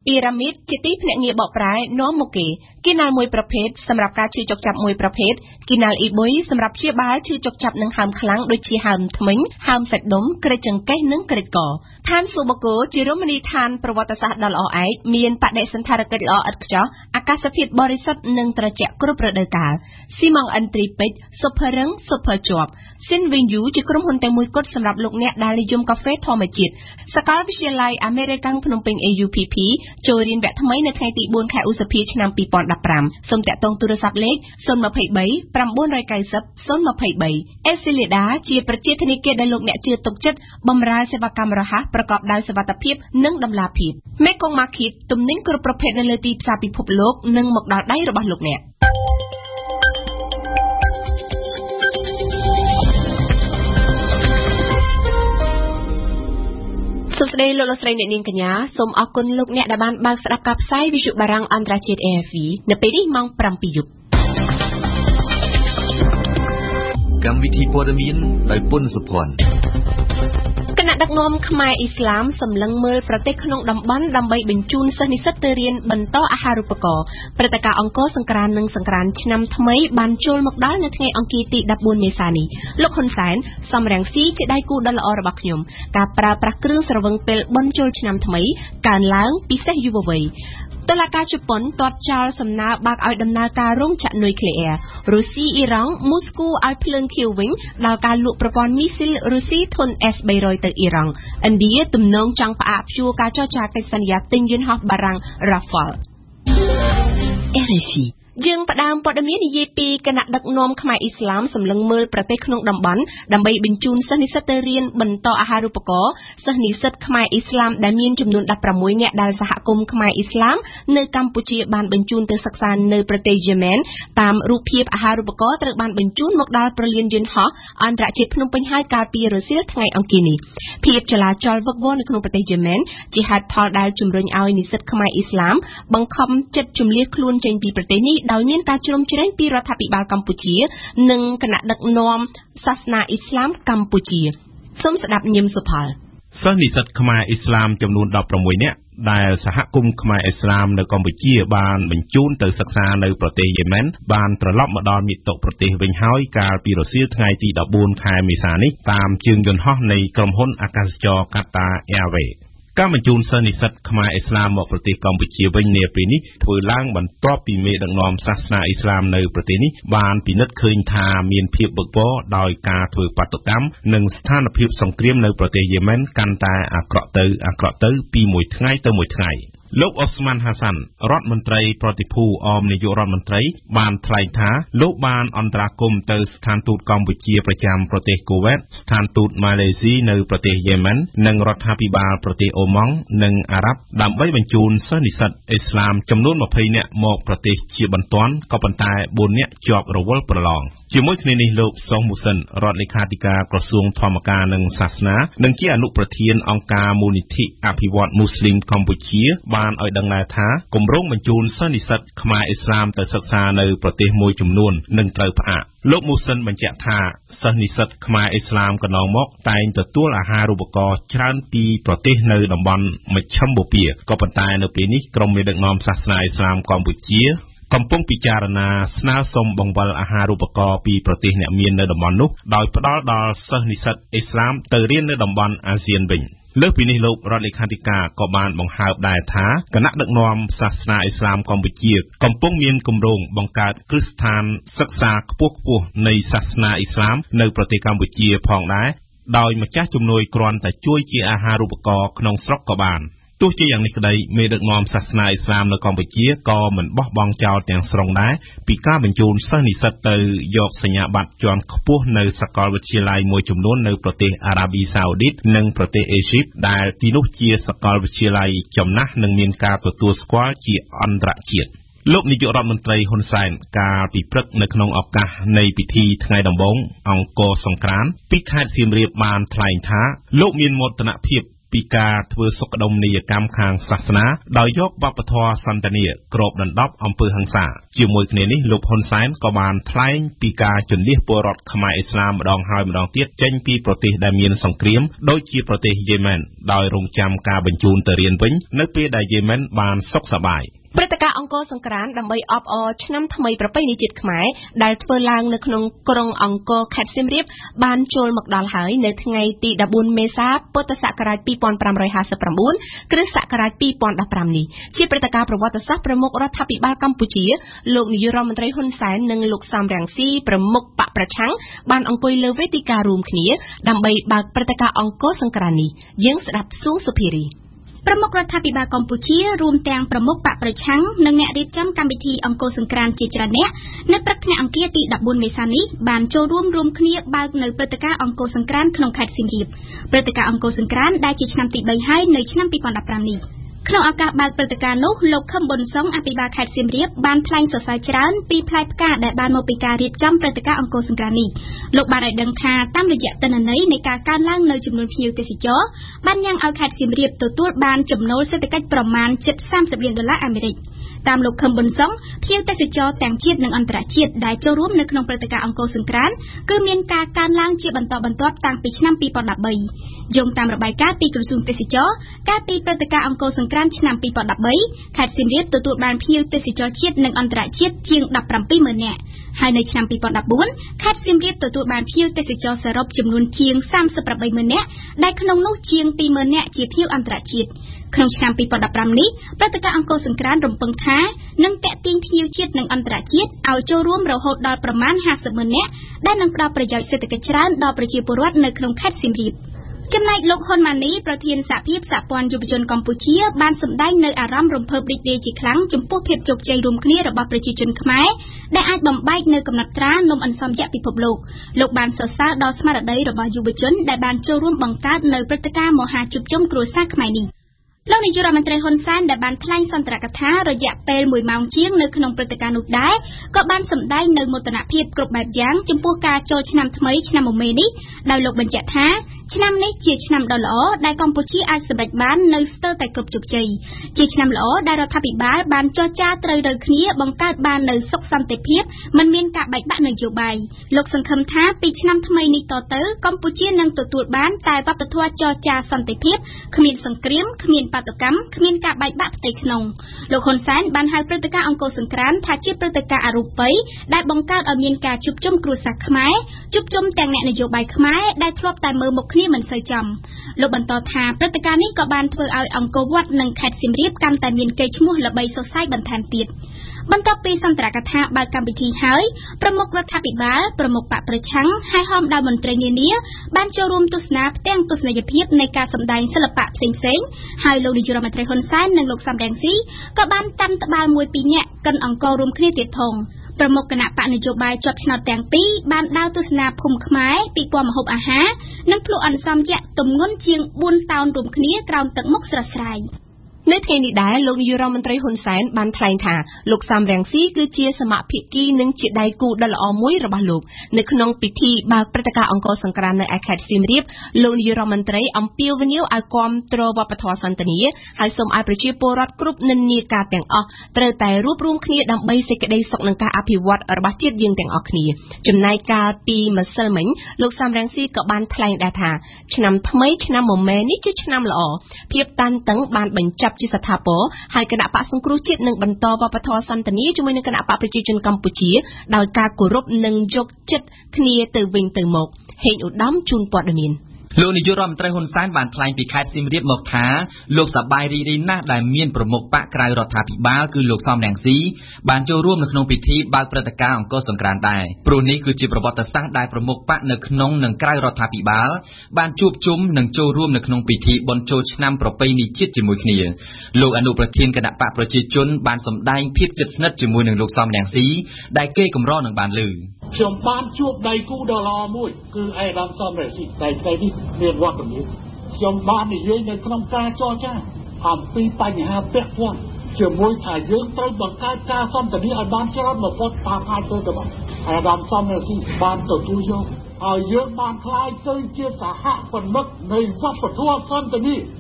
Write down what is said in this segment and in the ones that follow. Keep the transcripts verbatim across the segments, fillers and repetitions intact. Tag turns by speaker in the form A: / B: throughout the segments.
A: ពីរ៉ាមីតជាទីភ្នាក់ងារបកប្រែនាំមកគេគីណាល់មួយប្រភេទសម្រាប់ការឈឺចុកចាប់មួយប្រភេទគីណាល់អ៊ីបុយសម្រាប់ព្យាបាលឈឺចុកចាប់និងហើមខ្លាំងដូចជាហើមធ្មេញហើមសាច់ដុំក្រិចចង្កេះនិងក្រិចកឋានស៊ូបូកូជារមណីយដ្ឋានប្រវត្តិសាស្ត្រដ៏ល្អឯកមានបដិសណ្ឋារកិច្ចល្អឥតខ្ចោះអាកាសធាតុបរិសុទ្ធនិងត្រជាក់គ្រប់រដូវកាលស៊ីម៉ង់អិនទ្រីពេជ្រស៊ុបភរឹងស៊ុបភរជាប់ស៊ីនវីនយូជាក្រុមហ៊ុនតែមួយគត់សម្រាប់លោកអ្នកដែលនិយមកាហ្វេធម្មជាតិសាកលវិទ្យាល័យអាមេរិកាំងភ្នំពេញ A U P P ចូលរៀនវគ្គថ្មីនៅថ្ងៃទីបួនខែឧសភាឆ្នាំពីរពាន់ដប់ប្រាំសូមតាក់ទងទូរស័ព្ទលេខศูนย์ ยี่สิบสาม เก้า เก้า ศูนย์ ศูนย์ ยี่สิบสาม អេស៊ីលីដាជាប្រជាធនិកដែលលោកអ្នកជឿទុកចិត្តបម្រើសេវាកម្មរហ័សប្រកបដោយសុវត្ថិភាពនិងតម្លាភាពមេកុងម៉ាឃីតទំនិញគ្រប់ប្រភេទនៅលើទីផ្សារពិភពលោកនិងមកដល់ដៃរបស់លោកអ្នកសួស្តីលោកលោកស្រីអ្នកនាងកញ្ញាសូមអរគុណលោកអ្នកដែលបានបើកស្ដាប់ការផ្សាយវិទ្យុបារាំងអន្តរជាតិ A F P នៅពេលនេះម៉ោងប្រាំពីរយប់
B: កម្មវិធីព័ត៌មានដោយពុនសុភ័ណ្ឌ
A: គណៈដឹកនាំខ្មែរអ៊ីស្លាមសម្លឹងមើលប្រទេសក្នុងតំបន់ដើម្បីបញ្ជូនសិស្សនិស្សិតទៅរៀនបន្តអាហារូបករណ៍ព្រឹត្តិការណ៍អង្គរសង្ក្រាន្តនិងសង្ក្រាន្តឆ្នាំថ្មីបានចូលមកដល់នៅថ្ងៃអង្គារទីដប់បួនមេសានេះលោកហ៊ុនសែនសំរងស៊ីជាដៃគូដ៏ល្អរបស់ខ្ញុំការប្រើប្រាស់គ្រឿងស្រវឹងពេលបុណ្យចូលឆ្នាំថ្មីកើនឡើងពិសេសយុវវ័យតុលាការជប៉ុនទាត់ចោលសំណើបើកឲ្យដំណើរការរោងចក្រនុយក្លេអ៊ែររុស្ស៊ីអ៊ីរ៉ង់មូស្គូឲ្យភ្លើងខៀវវិញដល់ការលក់ប្រព័ន្ធមីស៊ីលរុស្ស៊ីធុន S បីរយ ទៅអ៊ីរ៉ង់ឥណ្ឌាទំនងចង់ផ្អាកព្យួរការចរចាកិច្ចសន្យាទិញយន្តហោះបារាំង Rafale
C: អេរ F
A: យើងផ្ដើមព័ត៌មាននិយាយពីគណៈដឹកនាំខ្មែរអ៊ីស្លាមសម្លឹងមើលប្រទេសក្នុងតំបន់ដើម្បីបញ្ជូនសិស្សនិស្សិតទៅរៀនបន្តអាហារូបករណ៍សិស្សនិស្សិតខ្មែរអ៊ីស្លាមដែលមានចំនួនដប់ប្រាំមួយនាក់ដែលសហគមន៍ខ្មែរអ៊ីស្លាមនៅកម្ពុជាបានបញ្ជូនទៅសិក្សានៅប្រទេសយេម៉ែនតាមរូបភាពអាហារូបករណ៍ត្រូវបានបញ្ជូនមកដល់ប្រលានយន្តហោះអន្តរជាតិភ្នំពេញហើយកាលពីរសៀលថ្ងៃអង្គារនេះភាពចលាចលវឹកវរនៅក្នុងប្រទេសយេម៉ែនជាហេតុផលដែលជំរុញឲ្យនិស្សិតខ្មែរអ៊ីស្លាមបង្ខំចិត្តជម្លៀសខ្លួនចេញពីប្រទេសនេះដោយមានការជ្រោមជ្រែងពីរដ្ឋាភិបាលកម្ពុជានិងគណៈដឹកនាំសាសនាអ៊ីស្លាមកម្ពុជាសូមស្ដាប់ញឹមសុផល
D: សិស្សនិស្សិតខ្មែរអ៊ីស្លាមចំនួនដប់ប្រាំមួយនាក់ដែលសហគមន៍ខ្មែរអ៊ីស្លាមនៅកម្ពុជាបានបញ្ជូនទៅសិក្សានៅប្រទេសយេម៉ែនបានត្រឡប់មកដល់មាតុប្រទេសវិញហើយកាលពីរសៀលថ្ងៃទីដប់បួនខែមេសានេះតាមជើងយន្តហោះនៃក្រុមហ៊ុនអាកាសចរ Qatar Airwaysការបញ្ជូនសិស្សនិស្សិតខ្មែរអ៊ីស្លាមមកប្រទេសកម្ពុជាវិញនាពេលនេះធ្វើឡើងបន្ទាប់ពីមេដឹកនាំសាសនាអ៊ីស្លាមនៅប្រទេសនេះបានពិនិត្យឃើញថាមានភាពវឹកវរដោយការធ្វើបាតុកម្មនិងស្ថានភាពសង្គ្រាមនៅប្រទេសយេម៉ែនកាន់តែអាក្រក់ទៅអាក្រក់ទៅពីមួយថ្ងៃទៅមួយថ្ងៃលោកអ៊ូស្ម៉ាន់ហាសាន់រដ្ឋមន្ត្រីប្រតិភូអមនាយករដ្ឋមន្ត្រីបានថ្លែងថាលោកបានអន្តរាគមន៍ទៅស្ថានទូតកម្ពុជាប្រចាំប្រទេសកូវេតស្ថានទូតម៉ាឡេស៊ីនៅប្រទេសយេម៉ែននិងរដ្ឋាភិបាលប្រទេសអូម៉ង់និងអារ៉ាប់ដើម្បីបញ្ជូនសិស្សនិស្សិតអ៊ីស្លាមចំនួនยี่สิบនាក់មកប្រទេសជាបន្ទាន់ក៏ប៉ុន្តែបួននាក់ជាប់រវល់ប្រឡងជាមួយគ្នានេះលោកសុងមូសិនរដ្ឋលេខាធិការក្រសួងធម្មការនិងសាសនានិងជាអនុប្រធានអង្គការមូលនិធិអភិវឌ្ឍមូស្លីមកម្ពុជាបានឲ្យដឹងដែរថាគម្រោងបញ្ជូនសិស្សនិស្សិតខ្មែរអ៊ីស្លាមទៅសិក្សានៅប្រទេសមួយចំនួននឹងត្រូវផ្អាកលោកមូសិនបញ្ជាក់ថាសិស្សនិស្សិតខ្មែរអ៊ីស្លាមកន្លងមកតែងទទួលអាហារូបករណ៍ច្រើនពីប្រទេសនៅតំបន់មជ្ឈិមបូព៌ាក៏ប៉ុន្តែនៅពេលនេះក្រុមមេដឹកនាំសាសនាអ៊ីស្លាមកម្ពុជាកំពុងពិចារណាស្នើសុំបង្វិលអាហារូបករណ៍ពីប្រទេសអ្នកមាននៅតំបន់នោះដោយផ្ដល់ដល់សិស្សនិស្សិតអ៊ីស្លាមទៅរៀននៅតំបន់អាស៊ានវិញលើសពីនេះលោករដ្ឋលេខាធិការក៏បានបង្ហើបដែរថាគណៈដឹកនាំសាសនាអ៊ីស្លាមកម្ពុជាកំពុងមានគម្រោងបង្កើតគ្រឹះស្ថានសិក្សាខ្ពស់ៗនៃសាសនាអ៊ីស្លាមនៅប្រទេសកម្ពុជាផងដែរដោយម្ចាស់ជំនួយគ្រាន់តែជួយជាអាហារូបករណ៍ក្នុងស្រុកក៏បានទោះជាយ៉ាងនេះក្តីមេដឹកនាំសាសនាអ៊ីស្លាមនៅកម្ពុជាក៏មិនបោះបង់ចោលទាំងស្រុងដែរពីការបញ្ជូនសិស្សនិស្សិតទៅយកសញ្ញាបត្រជាន់ខ្ពស់នៅសាកលវិទ្យាល័យមួយចំនួននៅប្រទេសអារ៉ាប៊ីសាអូឌីតនិងប្រទេសអេស៊ីបដែលទីនោះជាសាកលវិទ្យាល័យចំណាស់និងមានការទទួលស្គាល់ជាអន្តរជាតិលោកនាយករដ្ឋមន្ត្រីហ៊ុនសែនកាលពីព្រឹកនៅក្នុងឱកាសនៃពិធីថ្ងៃដំបូងអង្គរសង្ក្រាន្តពីខេត្តសៀមរាបបានថ្លែងថាលោកមានមោទនភាពពីការធ្វើសុខដុមនីយកម្មខាងសាសនាដោយយកវប្បធម៌សន្តានាគ្របដណ្ដប់អំពើហិង្សាជាមួយគ្នានេះលោកហ៊ុនសែនក៏បានថ្លែងពីការជន្លៀសពលរដ្ឋខ្មែរអ៊ីស្លាមម្ដងហើយម្ដងទៀតចេញពីប្រទេសដែលមានសង្គ្រាមដូចជាប្រទេសយេម៉ែនដោយរងចាំការបញ្ជូនទៅរៀនវិញនៅពេលដែលយេម៉ែនបានសុខសប្បាយ
A: ព្រឹត្តិការណ៍អង្គរសង្ក្រាន្តដើម្បីអបអរឆ្នាំថ្មីប្រពៃណីជាតិខ្មែរដែលធ្វើឡើងនៅក្នុងក្រុងអង្គរខេត្តសៀមរាបបានចូលមកដល់ហើយនៅថ្ងៃទីដប់បួនមេសាពុទ្ធសករាជពីរពាន់ប្រាំរយហាសិបប្រាំបួនគ្រិស្តសករាជពីរពាន់ដប់ប្រាំនេះជាព្រឹត្តិការណ៍ប្រវត្តិសាស្ត្រប្រមុខរដ្ឋាភិបាលកម្ពុជាលោកនាយករដ្ឋមន្ត្រីហ៊ុនសែននិងលោកសំរងស៊ីប្រមុខបកប្រឆាំងបានអង្គុយលើវេទិការួមគ្នាដើម្បីបើកព្រឹត្តិការណ៍អង្គរសង្ក្រាន្តនេះយើងស្ដាប់សួងសុភារី
E: ប្រមុខរដ្ឋាភិបាលកម្ពុជារួមទាំងប្រមុខបកប្រឆាំងនិងអ្នករៀបចំកម្មវិធីអង្គរសង្ក្រាន្តជាច្រើនអ្នកនៅព្រឹកថ្ងៃអង្គារទីដប់បួនមេសានេះបានចូលរួមរួមគ្នាបើកនៅព្រឹត្តិការណ៍អង្គរសង្ក្រាន្តក្នុងខេត្តសៀមរាបព្រឹត្តិការណ៍អង្គរសង្ក្រាន្តដែលជាឆ្នាំទីបីហើយនៅឆ្នាំពីរពាន់ដប់ប្រាំនេះក្នុងឱកាសបើកព្រឹត្តិការណ៍នោះលោកខឹមប៊ុនសុងអភិបាលខេត្តសៀមរាបបានថ្លែងសរសើរច្រើនពីផ្លែផ្កាដែលបានមកពីការរៀបចំព្រឹត្តិការណ៍អង្គរសង្ក្រាន្តនេះលោកបានឲ្យដឹងថាតាមរយៈទិន្នន័យនៃការកើនឡើងនៅចំនួនភ្ញៀវទេសចរបានញ៉ាំងឲ្យខេត្តសៀមរាបទទួលបានចំណូលសេដ្ឋកិច្ចប្រមាណជិតសាមសិបលានដុល្លារអាមេរិកតាមលោកខឹមប៊ុនសុងភ្ញៀវទេសចរទាំងជាតិនិងអន្តរជាតិដែលចូលរួមនៅក្នុងព្រឹត្តិការណ៍អង្គរសង្ក្រាន្តគឺមានការកើនឡើងជាបន្តបន្ទាប់តាំងពីឆ្នាំពីរពាន់ដប់បីយោងតាមរបាយការណ៍ពីក្រសួងទេសចរកាលពីព្រឹត្តិការណ៍អង្គរសង្ក្រាន្តឆ្នាំពីរពាន់ដប់បីខេត្តសៀមរាបទទួលបានភ្ញៀវទេសចរជាតិនិងអន្តរជាតិជាងដប់ប្រាំពីរម៉ឺននាក់ហើយនៅឆ្នាំពីរពាន់ដប់បួនខេត្តសៀមរាបទទួលបានភ្ញៀវទេសចរសរុបចំនួនជាងសាមសិបប្រាំបីម៉ឺននាក់ដែលក្នុងនោះជាងពីរម៉ឺននាក់ជាភ្ញៀវអន្តរជាតិក្នុងឆ្នាំពីរពាន់ដប់ប្រាំនេះព្រឹត្តិការណ៍អង្គរសង្ក្រាន្តរំពឹងថានឹងទាក់ទាញភ្ញៀវជាតិនិងអន្តរជាតិឲ្យចូលរួមរហូតដល់ប្រមាណហាសិបម៉ឺននាក់ដែលនឹងផ្ដល់ប្រយោជន៍សេដ្ឋកិច្ចច្រើនដល់ប្រជាពលរដ្ឋនៅក្នុងខេត្តសៀមរាបចំណែកលោកហ៊ុនម៉ាណីប្រធានសហភាពសហព័ន្ធយុវជនកម្ពុជាបានសម្ដែងនៅអារម្មណ៍រំភើបរីករាយជាខ្លាំងចំពោះភាពជោគជ័យរួមគ្នារបស់ប្រជាជនខ្មែរដែលអាចបំបែកនៅកំណត់ត្រានំអន្សមយៈពិភពលោកលោកបានសរសើរដល់ស្មារតីរបស់យុវជនដែលបានចូលរួមបង្កើតនៅព្រឹត្តិការណ៍មហាជួបជុំគ្រួសារខ្មែរនេះលោកនាយករដ្ឋមន្ត្រីហ៊ុនសែនដែលបានថ្លែងសន្ទរកថារយៈពេលមួយម៉ោងជាងនៅក្នុងព្រឹត្តិការណ៍នោះដែរក៏បានសម្ដែងនៅមោទនភាពគ្រប់បែបយ៉ាងចំពោះការចូលឆ្នាំថ្មីឆ្នាំមមេនេះដោយលោកបញ្ជាក់ថាឆ្នាំនេះជាឆ្នាំដ៏ល្អដែលកម្ពុជាអាចសម្រេចបាននៅស្ទើរតែគ្រប់ជោគជ័យជាឆ្នាំល្អដែលរដ្ឋាភិបាលបានចរចាត្រូវរើគ្នាបង្កើតបាននៅសុខសន្តិភាពមិនមានការបែកបាក់នយោបាយលោកសង្ឃឹមថាពីឆ្នាំថ្មីនេះតទៅកម្ពុជានឹងទទួលបានតែវប្បធម៌ចរចាសន្តិភាពគ្មានសង្គ្រាមគ្មានបាតុកម្មគ្មានការបែកបាក់ផ្ទៃក្នុងលោកហ៊ុនសែនបានហៅព្រឹត្តិការណ៍អង្គរសង្ក្រាន្តថាជាព្រឹត្តិការណ៍អរូបីដែលបង្កើតឲ្យមានការជួបជុំគ្រួសារខ្មែរជួបជុំទាំងអ្នកនយោបាយខ្មែរដែលធ្លាប់តែមើលមុខគ្នាមិនសូវចំលោកបន្តថាព្រឹត្តិការណ៍នេះក៏បានធ្វើឲ្យអង្គរវត្តនិងខេត្តសៀមរាបកាន់តែមានកេរ្តិ៍ឈ្មោះល្បីសុសសាយបន្ថែមទៀតបន្ទាប់ពីសន្ទរកថាបើកកម្មវិធីហើយប្រមុខរដ្ឋាភិបាលប្រមុខបកប្រឆាំងហើយហោមដោយមន្ត្រីនានាបានចូលរួមទស្សនាផ្ទាំងទស្សនីយភាពនៃការសម្ដែងសិល្បៈផ្សេងៗហើយលោកនាយករដ្ឋមន្ត្រីហ៊ុនសែននិងលោកសំរងស៊ីក៏បានតាន់ត្បាល់មួយពីរនាក់កិនអង្គររួមគ្នាទៀតផងប្រមុខគណៈបកនយោបាយជាប់ឆ្នោតទាំងពីរបានដើរទស្សនាភូមិខ្មែរពិព័រណ៍ម្ហូបអាហារនិងភ្លក្សអន្សមយៈទម្ងន់ជាងបួនតោនរួមគ្នាក្រោមទឹកមុខស្រស់ស្រាយ
A: នៅថ្ងៃនេះដែរលោកនាយករដ្ឋមន្ត្រីហ៊ុនសែនបានថ្លែងថាលោកសំរងស៊ីគឺជាសមាភិកីនិងជាដៃគូដ៏ល្អមួយរបស់លោកនៅក្នុងពិធីបើកព្រឹត្តិការណ៍អង្គរសង្ក្រាន្តនៅឯខេត្តសៀមរាបលោកនាយករដ្ឋមន្ត្រីអំពាវនាវឲ្យគាំទ្រវប្បធម៌សន្តានាហើយសូមឲ្យប្រជាពលរដ្ឋគ្រប់និន្នាការទាំងអស់ត្រូវតែរួបរวมគ្នាដើម្បីសេចក្តីសុខនិងការអភិវឌ្ឍរបស់ជាតិយើងទាំងអស់គ្នាចំណែកកាលពីម្សិលមិញលោកសំរងស៊ីក៏បានថ្លែងដែរថាឆ្នាំថ្មីឆ្នាំមមែនេះជាឆ្នាំល្អភាពតានតឹងបានបញ្ចប់ជាស្ថាពរហើយគណៈបកសង្គ្រោះជាតិនឹងបន្តវប្បធម៌សន្តានាជាមួយនឹងគណៈបកប្រជាជនកម្ពុជាដោយការគោរពនិងយកចិត្តគ្នាទៅវិញទៅមកហេងឧត្តមជូនព័ត៌មាន
B: លោកនាយករដ្ឋមន្ត្រីហ៊ុនសែនបានថ្លែងពីខេត្តសៀមរាបមកថាលោកសប្បាយរីករាយណាស់ដែលមានប្រមុខបកក្រៅរដ្ឋាភិបាលគឺលោកសំរងស៊ីបានចូលរួមនៅក្នុងពិធីបើកព្រឹត្តិការណ៍អង្គរសង្ក្រាន្តដែរព្រោះនេះគឺជាប្រវត្តិសាស្ត្រដែលប្រមុខបកនៅក្នុងនិងក្រៅរដ្ឋាភិបាលបានជួបជុំនិងចូលរួមនៅក្នុងពិធីបុណ្យចូលឆ្នាំប្រពៃណីជាតិជាមួយគ្នាលោកអនុប្រធានគណៈបកប្រជាជនបានសម្ដែងភាពជិតស្និទ្ធជាមួយនឹងលោកសំរងស៊ីដែលគេកម្រនឹងបានលើ
F: ខ្ញុំបានជួបដៃគូដ៏ល្អមួយគឺអេដាមសំរងស៊ីតែថ្ងៃនេះមានវត្តមានខ្ញុំបាននិយាយនៅក្នុងការចរចាអំពីបញ្ហាពាក់ព័ន្ធជាមួយថាយើងត្រូវបង្កើតការសន្ទនាឲ្យបានច្រើនបំផុតតាមអាចទៅទៅបានអេដាមសំរងស៊ីបានទទួលយកហើយយើងបានខ្លាយទៅជាសហប្រណិតនៃវប្បធម៌សន្ទនា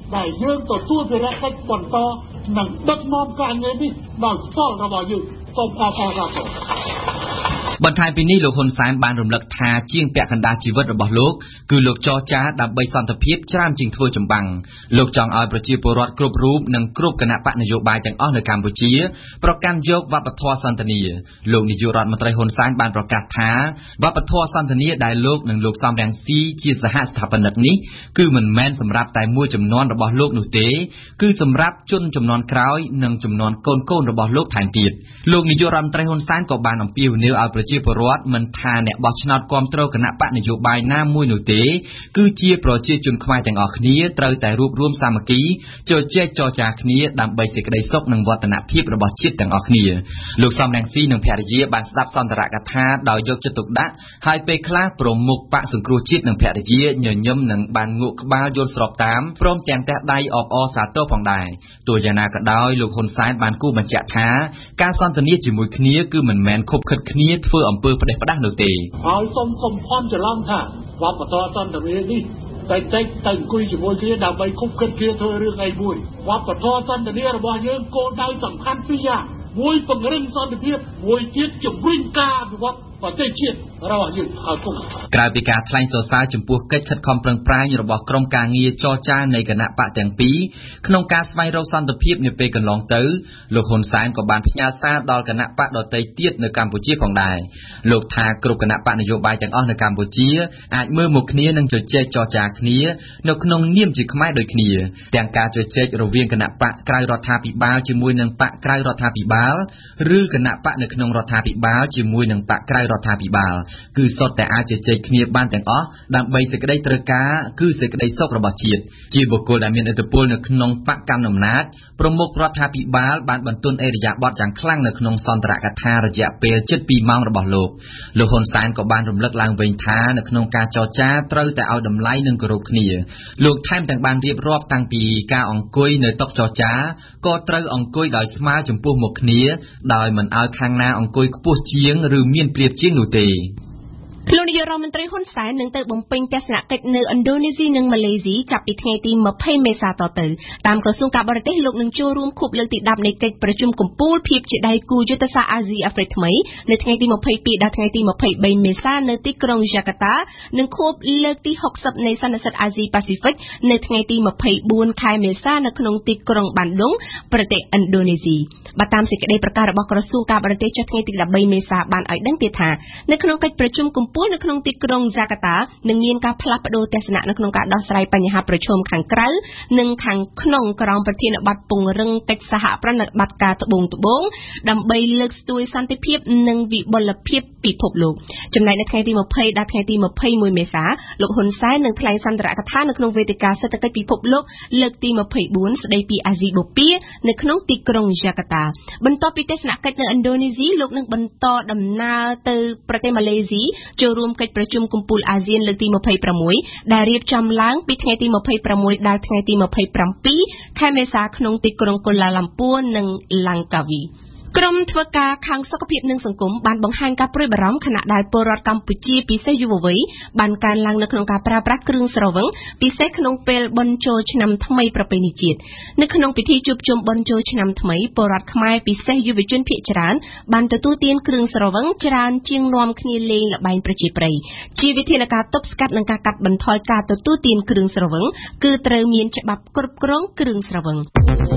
F: ដែលយើងទទួលភារកិច្ចបន្តនិងដឹកនាំការងារនេះដោយផ្ទាល់របស់យើងសូមអរគុណครับ
B: បន្ថែមពីនេះលោកហ៊ុនសែនបានរំលឹកថាជាងពាក់កណ្ដាលជីវិតរបស់លោកគឺលោកចរចាដើម្បីសន្តិភាពច្រើនជាងធ្វើចម្បាំងលោកចង់ឲ្យប្រជាពលរដ្ឋគ្រប់រូបនិងគ្រប់គណៈបកនយោបាយទាំងអស់នៅកម្ពុជាប្រកាន់យកវប្បធម៌សន្តិនិកលោកនាយករដ្ឋមន្ត្រីហ៊ុនសែនបានប្រកាសថាវប្បធម៌សន្តិនិកដែលលោកនិងលោកសំរងស៊ីជាសហស្ថាបនិកនេះគឺមិនមែនសម្រាប់តែមួយចំនួនរបស់លោកនោះទេគឺសម្រាប់ជនចំនួនក្រោយនិងចំនួនកូនកូនរបស់លោកថែមទៀតលោកនាយករដ្ឋមន្ត្រីហ៊ុនសែនក៏បានអំពាវនាវឲ្យប្រជាពលរដ្ឋមិនថាអ្នកបោះឆ្នោតគាំទ្រគណៈបកនយោបាយណាមួយនោះទេគឺជាប្រជាជនខ្មែរទាំងអស់គ្នាត្រូវតែរួបរวมសាមគ្គីជជែកចរចាគ្នាដើម្បីសេចក្តីសុខនិងវឌ្ឍនភាពរបស់ជាតិទាំងអស់គ្នាលោកសំរងស៊ីនិងភរិយាបានស្ដាប់សន្ទរកថាដោយយកចិត្តទុកដាក់ហើយពេលខ្លះប្រមុខបកសង្គ្រោះជាតិនិងភរិយាញញឹមនិងបានងក់ក្បាលយល់ស្របតាមព្រមទាំងទះដៃអបអរសាទរផងដែរទោះយ៉ាងណាក៏ដោយលោកហ៊ុនសែនបានគូបញ្ជាក់ថាការសន្ទនាជាមួយគ្នាគឺមិនមែនខົບខិតគ្នាធ្វើអំពើផ្ដេសផ្ដាស់នោះទេ
F: ហើយសូមសុំខំច្រឡំថាវប្បធម៌សន្តិភាពនេះតែតិចតែអង្គុយជាមួយគ្នាដើម្បីខົບខិតគ្នាធ្វើរឿងអីមួយវប្បធម៌សន្តិភាពរបស់យើងគោលដៅសំខាន់ពីរយ៉ាងមួយពង្រឹងសន្តិភាពមួយទៀតជំរុញការអភិវឌ្ឍប្រទេសជាតិរបស់យើងឲ្យគង់
B: ក្រៅពីការថ្លែងសរសើរចំពោះកិច្ចខិតខំប្រឹងប្រែងរបស់ក្រុមការងារចរចានៃគណៈបកទាំងពីរក្នុងការស្វែងរកសន្តិភាពនាពេលកន្លងទៅលោកហ៊ុនសែនក៏បានផ្ញើសារដល់គណៈបកដទៃទៀតនៅកម្ពុជាផងដែរលោកថាគ្រប់គណៈបកនយោបាយទាំងអស់នៅកម្ពុជាអាចមើលមកគ្នានិងជជែកចរចាគ្នានៅក្នុងនាមជាខ្មែរដូចគ្នាទាំងការជជែករវាងគណៈបកក្រៅរដ្ឋាភិបាលជាមួយនឹងបកក្រៅរដ្ឋាភិបាលឬគណៈបកនៅក្នុងរដ្ឋាភិបាលជាមួយនឹងបកក្រៅរដ្ឋាភិបាលគឺសុទ្ធតែអាចជជែកគ្នាបានទាំងអស់ដើម្បីសេចក្តីត្រូវការគឺសេចក្តីសុខរបស់ជាតិជាបុគ្គលដែលមានឥទ្ធិពលនៅក្នុងបកកណ្ដាលអំណាចប្រមុខរដ្ឋាភិបាលបានបន្ទន់អេរយាប័តយ៉ាងខ្លាំងនៅក្នុងសន្ទរកថារយៈពេលជិតពីរម៉ោងរបស់លោកលោកហ៊ុនសែនក៏បានរំលឹកឡើងវិញថានៅក្នុងការចរចាត្រូវតែឲ្យតម្លៃនិងគោរពគ្នាលោកថែមទាំងបានរៀបរាប់តាំងពីការអង្គុយនៅតុចរចាក៏ត្រូវអង្គុយដោយស្មើចំពោះមុខគ្នាដោយមិនឲ្យខាងណាអង្គុយខ្ពស់ជាងឬមានប្រៀបជាងនោះទេ
A: លោកនាយករដ្ឋមន្ត្រីហ៊ុនសែននឹងទៅបំពេញទស្សនកិច្ចនៅឥណ្ឌូនេស៊ីនិងម៉ាឡេស៊ីចាប់ពីថ្ងៃទីម្ភៃមេសាតទៅតាមក្រសួងការបរទេសលោកនឹងចូលរួមខួបលើកទីដប់នៃកិច្ចប្រជុំកំពូលភាពជាដៃគូយុទ្ធសាស្ត្រអាស៊ីអាហ្វ្រិកថ្មីនៅថ្ងៃទីម្ភៃពីរដល់ថ្ងៃទីម្ភៃបីមេសានៅទីក្រុងយ៉ាកាតានិងខួបលើកទីហុកសិបនៃសន្និសីទអាស៊ីប៉ាស៊ីហ្វិកនៅថ្ងៃទីម្ភៃបួនខែមេសានៅក្នុងទីក្រុងបានឌុងប្រទេសឥណ្ឌូនេស៊ីបើតាមសេចក្តីប្រកាសរបស់ក្រសួងការបរទេសចុះថ្ងៃទីដប់បីមេសាបានឲ្យដឹងទៀតថានៅក្នុងកិច្ចប្រជុំកំពូលនៅក្នុងទីក្រុងហ្សាកាតានឹងមានការផ្លាស់ប្តូរទស្សនៈនៅក្នុងការដោះស្រាយបញ្ហាប្រឈមខាងក្រៅនិងខាងក្នុងក្រោមប្រធានបទពង្រឹងកិច្ចសហប្រតិបត្តិការត្បូងត្បូងដើម្បីលើកស្ទួយសន្តិភាពនិងវិបុលភាពពិភពលោកចំណែកនៅថ្ងៃទីម្ភៃដល់ថ្ងៃទីម្ភៃមួយមេសាលោកហ៊ុនសែននឹងថ្លែងសន្ទរកថានៅក្នុងវេទិកាសេដ្ឋកិច្ចពិភពលោកលើកទីម្ភៃបួនស្ដីពីអាស៊ីបូព៌ានៅក្នុងទីក្រុងយ៉ាកាតាបន្ទាប់ពីទស្សនកិច្ចនៅឥណ្ឌូនេស៊ីលោកនឹងបន្តដំណើរទៅប្រទេសម៉ាឡេស៊ីចូលរួមកិច្ចប្រជុំកំពូលអាស៊ានលើកទីម្ភៃប្រាំមួយដែលរៀបចំឡើងពីថ្ងៃទីម្ភៃប្រាំមួយដល់ថ្ងៃទីម្ភៃប្រាំពីរខែមេសាក្នុងទីក្រុងកូឡាឡាំពួរនិងឡាំងកាវីក្រុមធ្វើការខាងសុខភាពនិងសង្គមបានបង្ហាញការព្រួយបារម្ភខណៈដែលពលរដ្ឋកម្ពុជាពិសេសយុវវ័យបានកើនឡើងនៅក្នុងការប្រើប្រាស់គ្រឿងស្រវឹងពិសេសក្នុងពេលបុណ្យចូលឆ្នាំថ្មីប្រពៃណីជាតិនៅក្នុងពិធីជួបជុំបុណ្យចូលឆ្នាំថ្មីពលរដ្ឋខ្មែរពិសេសយុវជនភាគច្រើនបានទទួលទានគ្រឿងស្រវឹងច្រើនជាងនាំគ្នាលេងល្បែងប្រជាប្រិយជាវិធានការទប់ស្កាត់និងការកាត់បន្ថយការទទួលទានគ្រឿងស្រវឹងគឺត្រូវមានច្បាប់គ្រប់គ្រងគ្រឿងស្រវឹង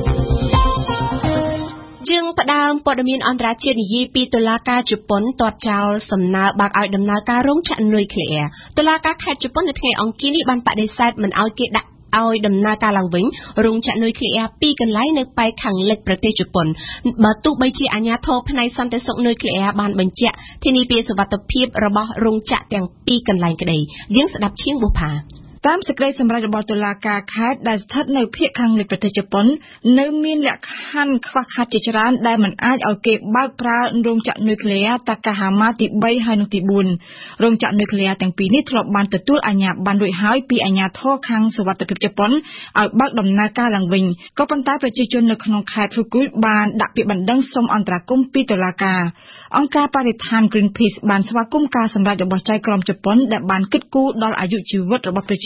A: យើងផ្ដើមព័ត៌មានអន្តរជាតិនិយាយពីតុលាការជប៉ុនទាត់ចោលសំណើបើកឲ្យដំណើរការរោងចក្រនុយក្លេអ៊ែរតុលាការខេត្តជប៉ុននៅថ្ងៃអង្គារនេះបានបដិសេធមិនឲ្យគេដាក់ឲ្យដំណើរការឡើងវិញរោងចក្រនុយក្លេអ៊ែរពីរកន្លែងនៅប៉ែកខាងលិចប្រទេសជប៉ុនបើទោះបីជាអាជ្ញាធរផ្នែកសន្តិសុខនុយក្លេអ៊ែរបានបញ្ជាក់ធានាពីសុវត្ថិភាពរបស់រោងចក្រទាំងពីរកន្លែងក្តីយើងស្ដាប់ឈៀងបុផា
G: តាមសេចក្តីសម្រេចរបស់តុលាការខេត្តដែលស្ថិតនៅភាគខាងលិចប្រទេសជប៉ុននៅមានលក្ខខណ្ឌខ្វះខាតជាច្រើនដែលមិនអាចឲ្យគេបើកប្រើរោងចក្រនុយក្លេអ៊ែរតាកាហាម៉ាទីបីហើយនិងទីបួនរោងចក្រនុយក្លេអ៊ែរទាំងពីរនេះធ្លាប់បានទទួលអាជ្ញាប័ណ្ណរួចហើយពីអាជ្ញាធរខាងសុវត្ថិភាពជប៉ុនឲ្យបើកដំណើរការឡើងវិញក៏ប៉ុន្តែប្រជាជននៅក្នុងខេត្តហ្វូគុយបានដាក់ពាក្យបណ្ដឹងសុំអន្តរាគមន៍ពីតុលាការអង្គការបរិស្ថាន Greenpeace បានស្វាគមន៍ការសម្រេចរបស់ចៅក្រមជប៉ុនដែលបានគិតគូរដល់អាយុជីវិតរបស់ប្រជា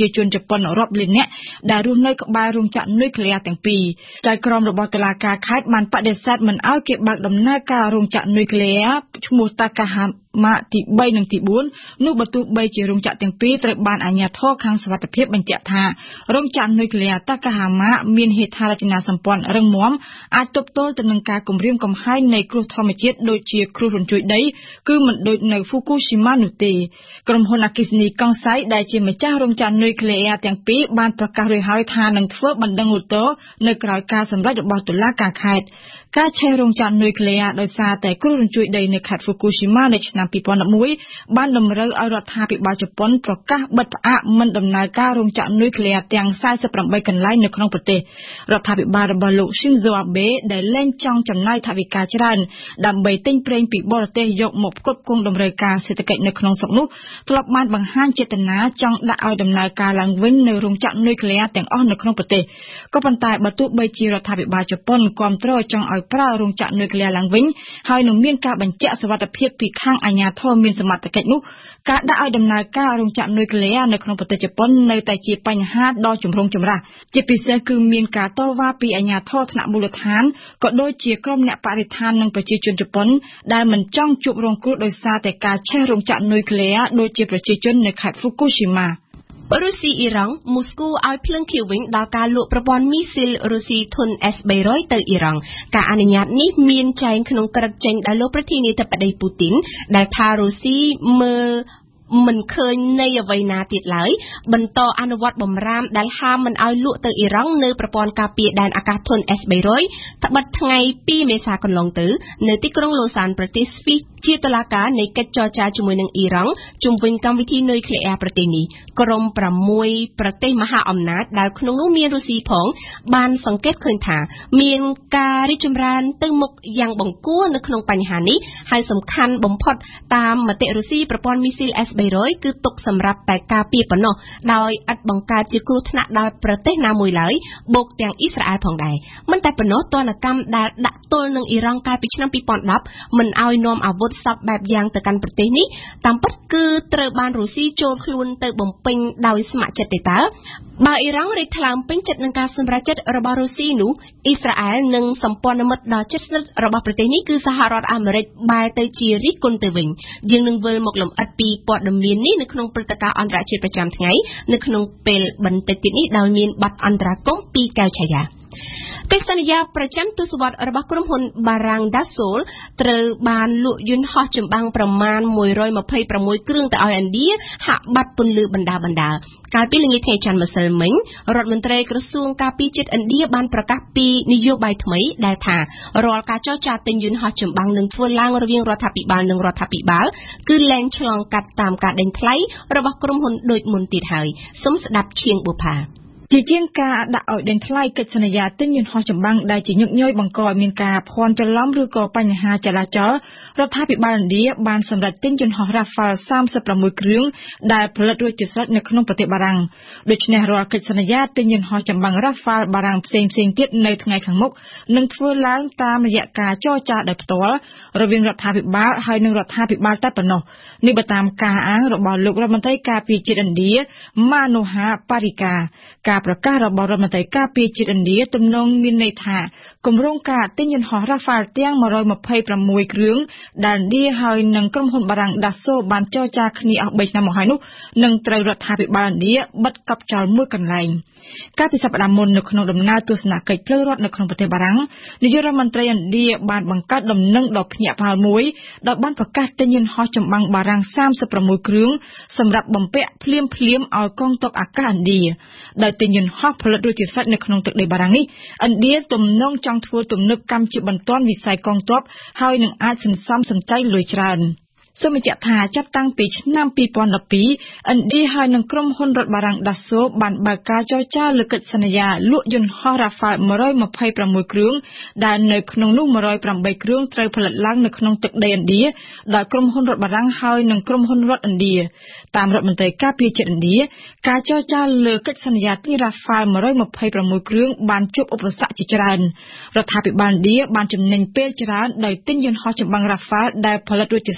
G: ប្រជាជនជប៉ុនរាប់លាននាក់ដែលរស់នៅក្បែររោងចក្រនុយក្លេអ៊ែរទាំងពីរចៅក្រមរបស់តុលាការខេត្តបានបដិសេធមិនឲ្យគេបើកដំណើរការរោងចក្រនុយក្លេអ៊ែរឈ្មោះ Takahama ទី3និងទី4នោះបើទោះបីជារោងចក្រទាំងពីរត្រូវបានអាជ្ញាធរខាងសុវត្ថិភាពបញ្ជាក់ថារោងចក្រនុយក្លេអ៊ែរ Takahama មានហេដ្ឋារចនាសម្ព័ន្ធរឹងមាំអាចទប់ទល់ទៅនឹងការគំរាមកំហែងនៃគ្រោះធម្មជាតិដូចជាគ្រោះរញ្ជួយដីគឺមិនដូចនៅ Fukushima នោះទេក្រុមហ៊ុនអគ្គិសនីកុងសៃដែលជាម្ចាស់រោងចក្រនុយក្លេអ៊ែរទាំងពីរបានប្រកាសរួចហើយថានឹងធ្វើបណ្ដឹងឧទ្ធរណ៍នៅក្រៅការសម្រេចរបស់តុលាការខេត្តការឆេះរោងចក្រនុយក្លេអ៊ែរដោយសារតែគ្រោះរញ្ជួយដីនៅខេត្ត Fukushima នៅឆ្នាំពីរពាន់ដប់មួយបានតម្រូវឲ្យរដ្ឋាភិបាលជប៉ុនប្រកាសបិទផ្អាកមិនដំណើរការរោងចក្រនុយក្លេអ៊ែរទាំងសែសិបប្រាំបីកន្លែងនៅក្នុងប្រទេសរដ្ឋាភិបាលរបស់លោក Shinzo Abe ដែលលែងចង់ចំណាយថវិកាច្រើនដើម្បីទិញប្រេងពីបរទេសយកមកផ្គត់ផ្គង់តម្រូវការសេដ្ឋកិច្ចនៅក្នុងស្រុកនោះធ្លាប់បានបង្ហាញចេតនាចង់ដាក់ឲ្យដំណើរការឡើងវិញនៅរោងចក្រនុយក្លេអ៊ែរទាំងអស់នៅក្នុងប្រទេសក៏ប៉ុន្តែបើទោះបីជារដ្ឋាភិបាលជប៉ុនគាំទ្រចង់ឲ្យប្រើរោងចក្រនុយក្លេអ៊ែរឡើងវិញហើយនឹងមានការបញ្ជាក់សុវត្ថិភាពពីខាងអាជ្ញាធរមានសមត្ថកិច្ចនោះការដាក់ឲ្យដំណើរការរោងចក្រនុយក្លេអ៊ែរនៅក្នុងប្រទេសជប៉ុននៅតែជាបញ្ហាដ៏ចម្រូងចម្រាសជាពិសេសគឺមានការតវ៉ាពីអាជ្ញាធរថ្នាក់មូលដ្ឋានក៏ដូចជាក្រុមអ្នកបរិស្ថាននិងប្រជាជនជប៉ុនដែលមិនចង់ជួបរងគ្រោះដោយសារតែការឆេះរោងចក្រនុយក្លេអ៊ែរដូចជាប្រជាជននៅខេត្ត Fukushima
A: រុស្ស៊ីអ៊ីរ៉ង់មូស្គូឲ្យភ្លើងខៀវវិញដល់ការលក់ប្រព័ន្ធមីស៊ីលរុស្ស៊ីធុន S បីរយ ទៅអ៊ីរ៉ង់ការអនុញ្ញាតនេះមានចែងក្នុងក្រឹត្យចេញដោយលោកប្រធានាធិបតីពូទីនដែលថារុស្ស៊ីមើលមិនឃើញនៃអ្វីណាទៀតឡើយបន្តអនុវត្តបំរាមដែលហាមមិនឲ្យលក់ទៅអ៊ីរ៉ង់នៅប្រព័ន្ធការពារដែនអាកាសធុន S បីរយ ត្បិតថ្ងៃពីរមេសាកន្លងទៅនៅទីក្រុងឡូសានប្រទេសស្វីសជាតុលាការនៃកិច្ចចរចាជាមួយនឹងអ៊ីរ៉ង់ជុំវិញកម្មវិធីនុយក្លេអ៊ែរប្រទេសនេះក្រុមប្រាំមួយប្រទេសមហាអំណាចដែលក្នុងនោះមានរុស្ស៊ីផងបានសង្កេតឃើញថាមានការរីកចម្រើនទៅមុខយ៉ាងបង្គួរនៅក្នុងបញ្ហានេះហើយសំខាន់បំផុតតាមមតិរុស្ស៊ីប្រព័ន្ធមីស៊ីល S បីរយ គឺទុកសម្រាប់តែការពារប៉ុណ្ណោះដោយឥតបង្កើតជាគ្រោះថ្នាក់ដល់ប្រទេសណាមួយឡើយបូកទាំងអ៊ីស្រាអែលផងដែរមិនតែប៉ុណ្ណោះទណ្ឌកម្មដែលដាក់ទល់នឹងអ៊ីរ៉ង់កាលពីឆ្នាំពីរពាន់ដប់មិនឲ្យនាំអាវុធសពបែបយ៉ាងទៅកាន់ប្រទេសនេះតាមពិតគឺត្រូវបានរុស្ស៊ីចូលខ្លួនទៅបំពេញដោយស្ម័គ្រចិត្តទេតើបើអ៊ីរ៉ង់រីកថ្លើមពេញចិត្តនឹងការសម្រេចចិត្តរបស់រុស្ស៊ីនោះអ៊ីស្រាអែលនិងសម្ព័ន្ធមិត្តដ៏ជិតស្និទ្ធរបស់ប្រទេសនេះគឺសហរដ្ឋអាមេរិកបែរទៅជារិះគន់ទៅវិញយើងនឹងវិលមកលម្អិតពីព័ត៌មាននេះនៅក្នុងព្រឹត្តិការណ៍អន្តរជាតិប្រចាំថ្ងៃនៅក្នុងពេលបន្តិចទៀតនេះដោយមានបទអន្តរាគមន៍ពីកៅឆាយាកិច្ចសន្យាប្រចាំទសវត្សរ៍របស់ក្រុមហ៊ុនបារាំងដាសូលត្រូវបានលក់យន្តហោះចម្បាំងប្រមាណមួយរយម្ភៃប្រាំមួយគ្រឿងទៅឲ្យឥណ្ឌាហាក់បាត់ពន្លឺបណ្ដាបណ្ដាកាលពីល្ងាចថ្ងៃច័ន្ទម្សិលមិញរដ្ឋមន្ត្រីក្រសួងការពារជាតិឥណ្ឌាបានប្រកាសពីនយោបាយថ្មីដែលថារាល់ការចរចាទិញយន្តហោះចម្បាំងនឹងធ្វើឡើងរវាងរដ្ឋាភិបាលនិងរដ្ឋាភិបាលគឺលែងឆ្លងកាត់តាមការដេញថ្លៃរបស់ក្រុមហ៊ុនដូចមុនទៀតហើយសូមស្ដាប់ឈៀងបុផាជាជាងការដាក់ឲ្យដេញថ្លៃកិច្ចសន្យាទិញយន្តហោះចម្បាំងដែលជាញឹកញយបង្កឲ្យមានការភ័ន្តច្រឡំឬក៏បញ្ហាចលាចលរដ្ឋាភិបាលឥណ្ឌាបានសម្រេចទិញយន្តហោះ Rafale សាមសិបប្រាំមួយគ្រឿងដែលផលិតរួចជាស្រេចនៅក្នុងប្រទេសបារាំងដូច្នេះរាល់កិច្ចសន្យាទិញយន្តហោះចម្បាំង Rafale បារាំងផ្សេងៗទៀតនៅថ្ងៃខាងមុខនឹងធ្វើឡើងតាមរយៈការចរចាដោយផ្ទាល់រវាងរដ្ឋាភិបាលហើយនិងរដ្ឋាភិបាលតែប៉ុណ្ណោះនេះបើតាមការអាងរបស់លោករដ្ឋមន្ត្រីការពារជាតិឥណ្ឌា Manohar Parrikar ការប្រកាសរបស់រដ្ឋមន្ត្រីការពារជាតិឥណ្ឌាទំនងមានន័យថាគម្រោងការទិញយន្តហោះ Rafale ទាំងមួយរយម្ភៃប្រាំមួយគ្រឿងដែលឥណ្ឌាហើយនិងក្រុមហ៊ុនបារាំង Dassault បានចរចាគ្នាអស់បីឆ្នាំមកហើយនោះនឹងត្រូវរដ្ឋាភិបាលឥណ្ឌាបិទកប់ចោលមួយកន្លែងកាលពីសប្តាហ៍មុននៅក្នុងដំណើរទស្សនកិច្ចផ្លូវរដ្ឋនៅក្នុងប្រទេសបារាំងនាយករដ្ឋមន្ត្រីឥណ្ឌាបានបង្កើតដំណឹងដ៏ភ្ញាក់ផ្អើលមួយដោយបានប្រកាសទិញយន្តហោះចម្បាំងបារាំងសាមសិបប្រាំមួយគ្រឿងសម្រាប់បំពាក់ភ្លាមៗឲ្យកងទ័ពអាកាសឥណ្ឌាដោយទិញយន្តហោះផលិតរួចជាស្រេចនៅក្នុងទឹកដីបារាំងនេះឥណ្ឌាទំនងចង់ធ្វើទំនើបកម្មជាបន្ទាន់វិស័យកងទ័ពហើយនឹងអាចសន្សំសំចៃលុយច្រើនសូមបញ្ជាក់ថាចាប់តាំងពីឆ្នាំពីរពាន់ដប់ពីរឥណ្ឌាហើយនិងក្រុមហ៊ុនរដ្ឋបារាំង Dassault បានបើកការចរចាលើកិច្ចសន្យាលក់យន្តហោះ Rafale មួយរយម្ភៃប្រាំមួយគ្រឿងដែលនៅក្នុងនោះមួយរយប្រាំបីគ្រឿងត្រូវផលិតឡើងនៅក្នុងទឹកដីឥណ្ឌាដោយក្រុមហ៊ុនរដ្ឋបារាំងហើយនិងក្រុមហ៊ុនរដ្ឋឥណ្ឌាតាមរដ្ឋមន្ត្រីការពារជាតិឥណ្ឌាការចរចាលើកិច្ចសន្យាទិញ Rafale មួយរយម្ភៃប្រាំមួយគ្រឿងបានជួបឧបសគ្គជាច្រើនរដ្ឋាភិបាលឥណ្ឌាបានចំណេញពេលច្រើនដោយទិញយន្តហោះចម្បាំង Rafale ដែលផលិតរួចជាស្រេចនៅក្នុង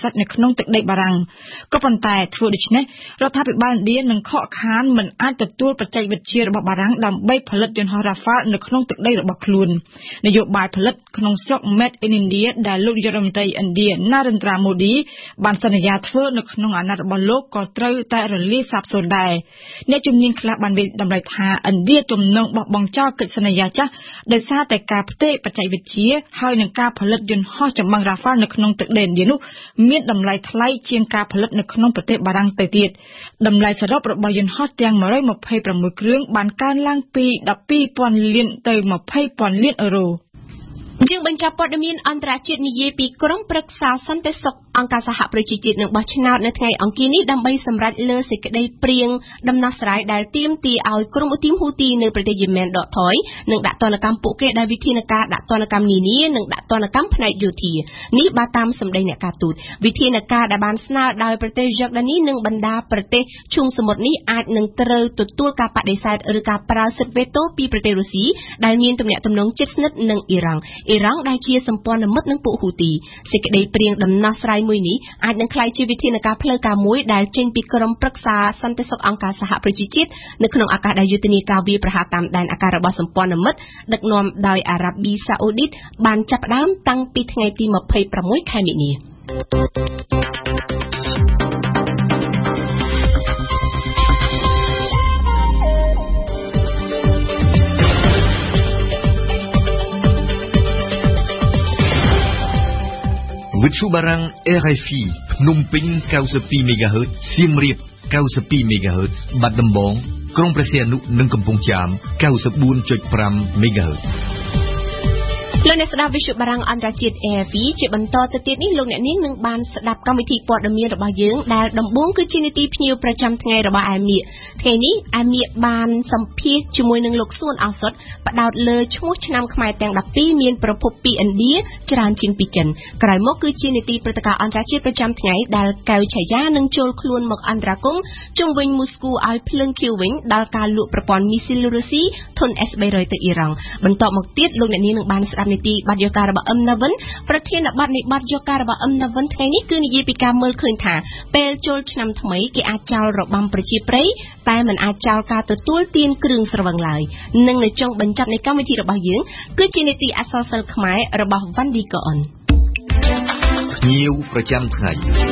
G: ក្នុងទឹកដីបារាំងក៏ប៉ុន្តែធ្វើដូច្នេះរដ្ឋាភិបាលឥណ្ឌានឹងខកខានមិនអាចទទួលបច្ចេកវិទ្យារបស់បារាំងដើម្បីផលិតយន្តហោះ Rafale នៅក្នុងទឹកដីរបស់ខ្លួននយោបាយផលិតក្នុងស្រុក Made in India ដែលលោកនាយករដ្ឋមន្ត្រីឥណ្ឌា Narendra Modi បានសន្យាធ្វើនៅក្នុងអាណត្តិរបស់លោកក៏ត្រូវតែរលាយសាបសូន្យដែរអ្នកជំនាញខ្លះបានវិតម្លៃថាឥណ្ឌាទំនងបោះបង់ចោលកិច្ចសន្យាចាស់ដោយសារតែការផ្ទេរបច្ចេកវិទ្យាហើយនឹងការផលិតយន្តហោះចម្បាំង Rafale នៅក្នុងទឹកដីឥណ្ឌានោះមានតម្លៃថ្លៃជាងការផលិតនៅក្នុងប្រទេសបារាំងទៅទៀតតម្លៃសរុបរបស់យន្តហោះទាំងone hundred twenty-sixគ្រឿងបានកើនឡើងពីtwelve thousandលានទៅtwenty thousandលានអឺរ៉ូ
A: យើងបញ្ចប់ព័ត៌មានអន្តរជាតិនិយាយពីក្រុមប្រឹក្សាសន្តិសុខអង្គការសហប្រជាជាតិនឹងបោះឆ្នោតនៅថ្ងៃអង្គារនេះដើម្បីសម្រេចលើសេចក្តីព្រាងដំណោះស្រាយដែលទាមទារឲ្យក្រុមឧទាមហ៊ូទីនៅប្រទេសយេម៉ែនដកថយនិងដាក់ទណ្ឌកម្មពួកគេដោយវិធានការដាក់ទណ្ឌកម្មនានានិងដាក់ទណ្ឌកម្មផ្នែកយោធានេះបើតាមសម្ដីអ្នកការទូតវិធានការដែលបានស្នើដោយប្រទេសយ៉ូដានីនិងបណ្ដាប្រទេសឈូងសមុទ្រនេះអាចនឹងត្រូវទទួលការបដិសេធឬការប្រើសិទ្ធិវេតូពីប្រទេសរុស្ស៊ីដែលមានទំនាក់ទំនងជិតស្និទ្ធនឹងអ៊ីរ៉ង់អ៊ីរ៉ង់ដែលជាសម្ព័ន្ធមិត្តនឹងពួកហ៊ូទីសេចក្តីព្រាងដំណោះស្រាយមួយនេះអាចនឹងក្លាយជាវិធានការផ្លូវការមួយដែលចេញពីក្រុមប្រឹក្សាសន្តិសុខអង្គការសហប្រជាជាតិនៅក្នុងឱកាសដែលយុទ្ធនាការវាយប្រហារតាមដែនអាកាសរបស់សម្ព័ន្ធមិត្តដឹកនាំដោយអារ៉ាប៊ីសាអូឌីតបានចាប់ផ្ដើមតាំងពីថ្ងៃទីtwenty-sixខែមិនិនា
H: វិទ្យុបារាំង R F I ភ្នំពេញninety-two MHz សៀមរាបninety-two MHz បាត់ដំបងក្រុងព្រះសីហនុនិងកំពង់ចាមninety-four point five MHz
A: លោកអ្នកស្ដាប់វិទ្យុបារាំងអន្តរជាតិ A F P ជាបន្តទៅទៀតនេះលោកអ្នកនាងនឹងបានស្ដាប់កម្មវិធីព័ត៌មានរបស់យើងដែលដំបូងគឺជានីតិភ្ញៀវប្រចាំថ្ងៃរបស់អែមៀថ្ងៃនេះអែមៀបានសម្ភាសជាមួយនឹងលោកសួនអសុតផ្ដោតលើឈ្មោះឆ្នាំខ្មែរទាំងtwelveមានប្រភពពីឥណ្ឌាច្រើនជាងពីចិនក្រោយមកគឺជានីតិព្រឹត្តិការណ៍អន្តរជាតិប្រចាំថ្ងៃដែលកៅឆាយានឹងចូលខ្លួនមកអន្តរាគមន៍ជុំវិញមូស្គូឲ្យភ្លើងខៀវវិញដល់ការលក់ប្រព័ន្ធមីស៊ីលរុស្ស៊ីធុន S three hundred ទៅអ៊ីរ៉ង់បន្តមកទៀតលោកអ្នកនាងនឹងបានស្ដាប់នីតិបាត់យកការរបស់អឹមណាវិនប្រធានបទនៃបាត់យកការរបស់អឹមណាវិនថ្ងៃនេះគឺនិយាយពីការមើលឃើញថាពេលចូលឆ្នាំថ្មីគេអាចចោលរបាំប្រជាប្រិយតែមិនអាចចោលការទទួលទានគ្រឿងស្រវឹងឡើយនិងនៅចុងបញ្ចប់នៃកម្មវិធីរបស់យើងគឺជានីតិអក្សរសិល្ប៍ខ្មែររបស់វ៉ាន់ឌីកូអន
H: ភ្ញៀវប្រចាំថ្ងៃ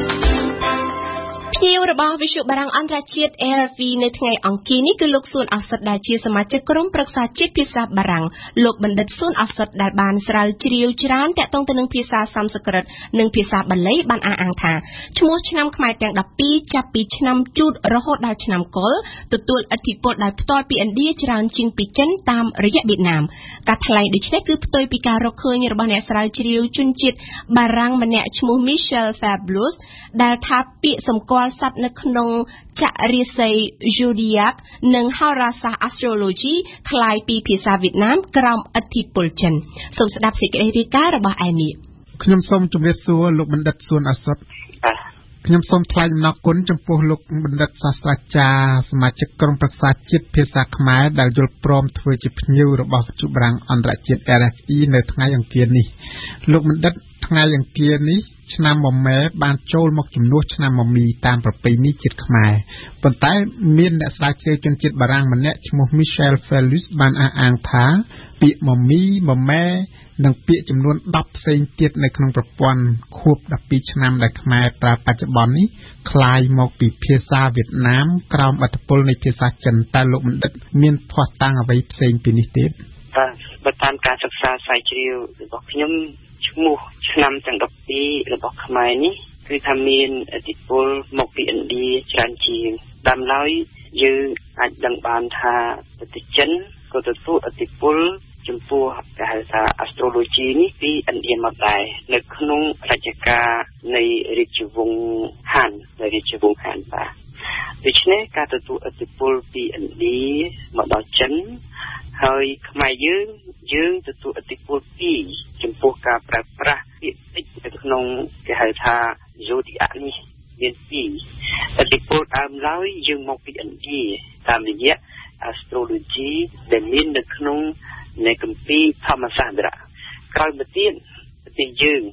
A: ភ្ញៀវរបស់វិទ្យុបារាំងអន្តរជាតិ A R V នៅថ្ងៃអង្គារនេះគឺលោកសួនអសុតដែលជាសមាជិកក្រុមប្រឹក្សាជាតិភាសាបារាំងលោកបណ្ឌិតសួនអសុតដែលបានស្រាវជ្រាវច្រើនទាក់ទងទៅនឹងភាសាសំស្ក្រឹតនិងភាសាបាលីបានអះអាងថាឈ្មោះឆ្នាំខ្មែរទាំងtwelveចាប់ពីឆ្នាំជូតរហូតដល់ឆ្នាំកុលទទួលឥទ្ធិពលដោយផ្ទាល់ពីឥណ្ឌាច្រើនជាងពីចិនតាមរយៈវៀតណាមការថ្លែងដូចនេះគឺផ្ទុយពីការរកឃើញរបស់អ្នកស្រាវជ្រាវជនជាតិបារាំងម្នាក់ឈ្មោះ Michel Fablus ដែលថាពាក្យសម្គាល់សត្វនៅក្នុងចរិយាស័យ Zodiac និងហោរាសាស្ត្រ Astrology คล้ายពីភាសាវៀតណាមក្រោមឥទ្ធិពលចិនសូមស្ដាប់សេចក្តីរាយការណ៍របស់អែមៀ
I: ខ្ញុំសូមជម្រាបសួរលោកបណ្ឌិតសួនអសុតខ្ញុំសូមថ្លែងអំណរគុណចំពោះលោកបណ្ឌិតសាស្ត្រាចារ្យសមាជិកក្រុមប្រឹក្សាជាតិភាសាខ្មែរដែលយល់ព្រមធ្វើជាភ្ញៀវរបស់វិទ្យុបារាំងអន្តរជាតិ R F I នៅថ្ងៃអង្គារនេះលោកបណ្ឌិតថ្ងៃអង្គារនេះឆ្នាំមមែបានចូលមកជំនួសឆ្នាំមមីតាមប្រពៃណីជាតិខ្មែរប៉ុន្តែមានអ្នកស្រាវជ្រាវជនជាតិបារាំងម្នាក់ឈ្មោះ Michel Fablus បានអះអាងថាពាក្យមមីមមែនិងពាក្យចំនួនtenផ្សេងទៀតនៅក្នុងប្រព័ន្ធខួបtwelveឆ្នាំដែលខ្មែរប្រើបច្ចុប្បន្ននេះคล้ายមកពីភាសាវៀតណាមក្រោមឥទ្ធិពលនៃភាសាចិនតែលោកបណ្ឌិតមានភស្តុតាងអ្វីផ្សេងពីនេះទេ
J: បាទបើតាមការសិក្សាស្រាវជ្រាវរបស់ខ្ញុំឈ្មោះឆ្នាំទាំងtwelveរបស់ខ្មែរនេះគឺថាមានឥទ្ធិពលមកពីឥណ្ឌាច្រើនជាងតាមឡើយយើងអាចដឹងបានថាប្រទេសចិនក៏ទទួលឥទ្ធិពលចំពោះគេហៅថា astrology នេះពីឥណ្ឌាមកដែរនៅក្នុងរជ្ជកាលនៃរាជវង្សហាននៃរាជវង្សហានបាទដូច្នេះការទទួលឥទ្ធិពលពីឥណ្ឌាមកដល់ចិនហើយខ្មែរយើងយើងទទួលឥទ្ធិពលពីចំពោះការប្រើប្រាស់ពាក្យពេចន៍នៅក្នុងគេហៅថា zodiac នេះមានពីរឥទ្ធិពលដើមឡើយយើងមកពីឥណ្ឌាតាមរយៈ astrology ដែលមាននៅក្នុងនៃគម្ពីរធម្មសាស្ត្រក្រោយមកទៀតប្រទេសយើង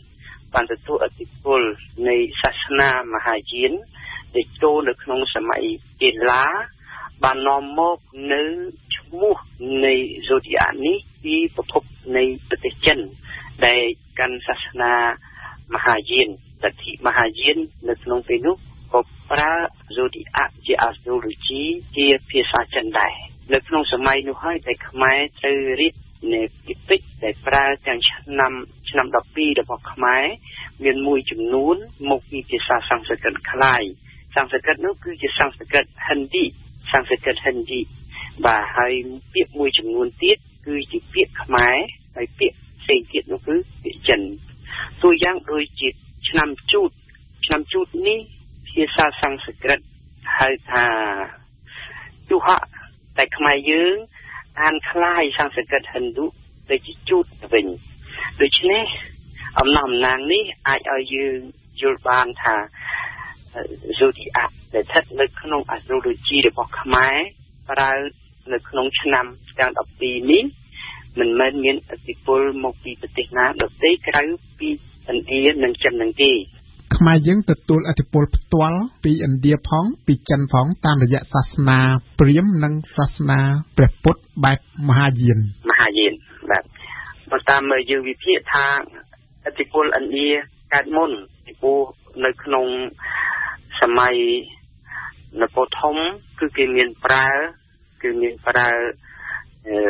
J: បានទទួលឥទ្ធិពលនៃសាសនាមហាយានដែលចូលនៅក្នុងសម័យកេឡាបាននាំមកនៅឈ្មោះនៃ Zodiac នេះពីប្រភពនៃប្រទេសចិនដែលកាន់សាសនាមហាយានលទ្ធិមហាយាននៅក្នុងពេលនោះក៏ប្រើ Zodiac ជា astrology ជាភាសាចិនដែរនៅក្នុងសម័យនោះហើយតែខ្មែរត្រូវរៀបនៃពិពិកដែលប្រើទាំងឆ្នាំឆ្នាំដប់ពីររបស់ខ្មែរមានមួយចំនួនមកពីភាសាសំស្ក្រឹតខ្ល้ายសំស្ក្រឹតនោះគឺជាសំស្ក្រឹត Hindi សំស្ក្រឹត Hindi បាទហើយពាក្យមួយចំនួនទៀតគឺជាពាក្យខ្មែរហើយពាក្យផ្សេងទៀតនោះគឺពាក្យចិនតួយ៉ាងដូចជាឆ្នាំជូតឆ្នាំជូតនេះភាសាសំស្ក្រឹតហៅថាទុហៈតែខ្មែរយើងអានคล้ายសំស្ក្រឹត Hindu ដូចជាជូតវិញដូច្នេះអំណះអំណាងនេះអាចឲ្យយើងយល់បានថា Zodiac ដែលស្ថិតនៅក្នុង astrology របស់ខ្មែរប្រើនៅក្នុងឆ្នាំទាំងដប់ពីរនេះមិនមែនមានឥទ្ធិពលមកពីប្រទេសណាដទៃក្រៅពីឥណ្ឌានិងចិននឹងទេ
I: ខ្មែរយើងទទួលឥទ្ធិពលផ្ទាល់ពីឥណ្ឌាផងពីចិនផងតាមរយៈសាសនាព្រាហ្មណ៍និងសាសនាព្រះពុទ្ធបែបមហាយាន
J: មហាយានបាទបើតាមយើងវិភាគថាឥទ្ធិពលឥណ្ឌាកើតមុនពីព្រោះនៅក្នុងសម័យនគរធំគឺគេមានប្រើគឺមានប្រើអឺ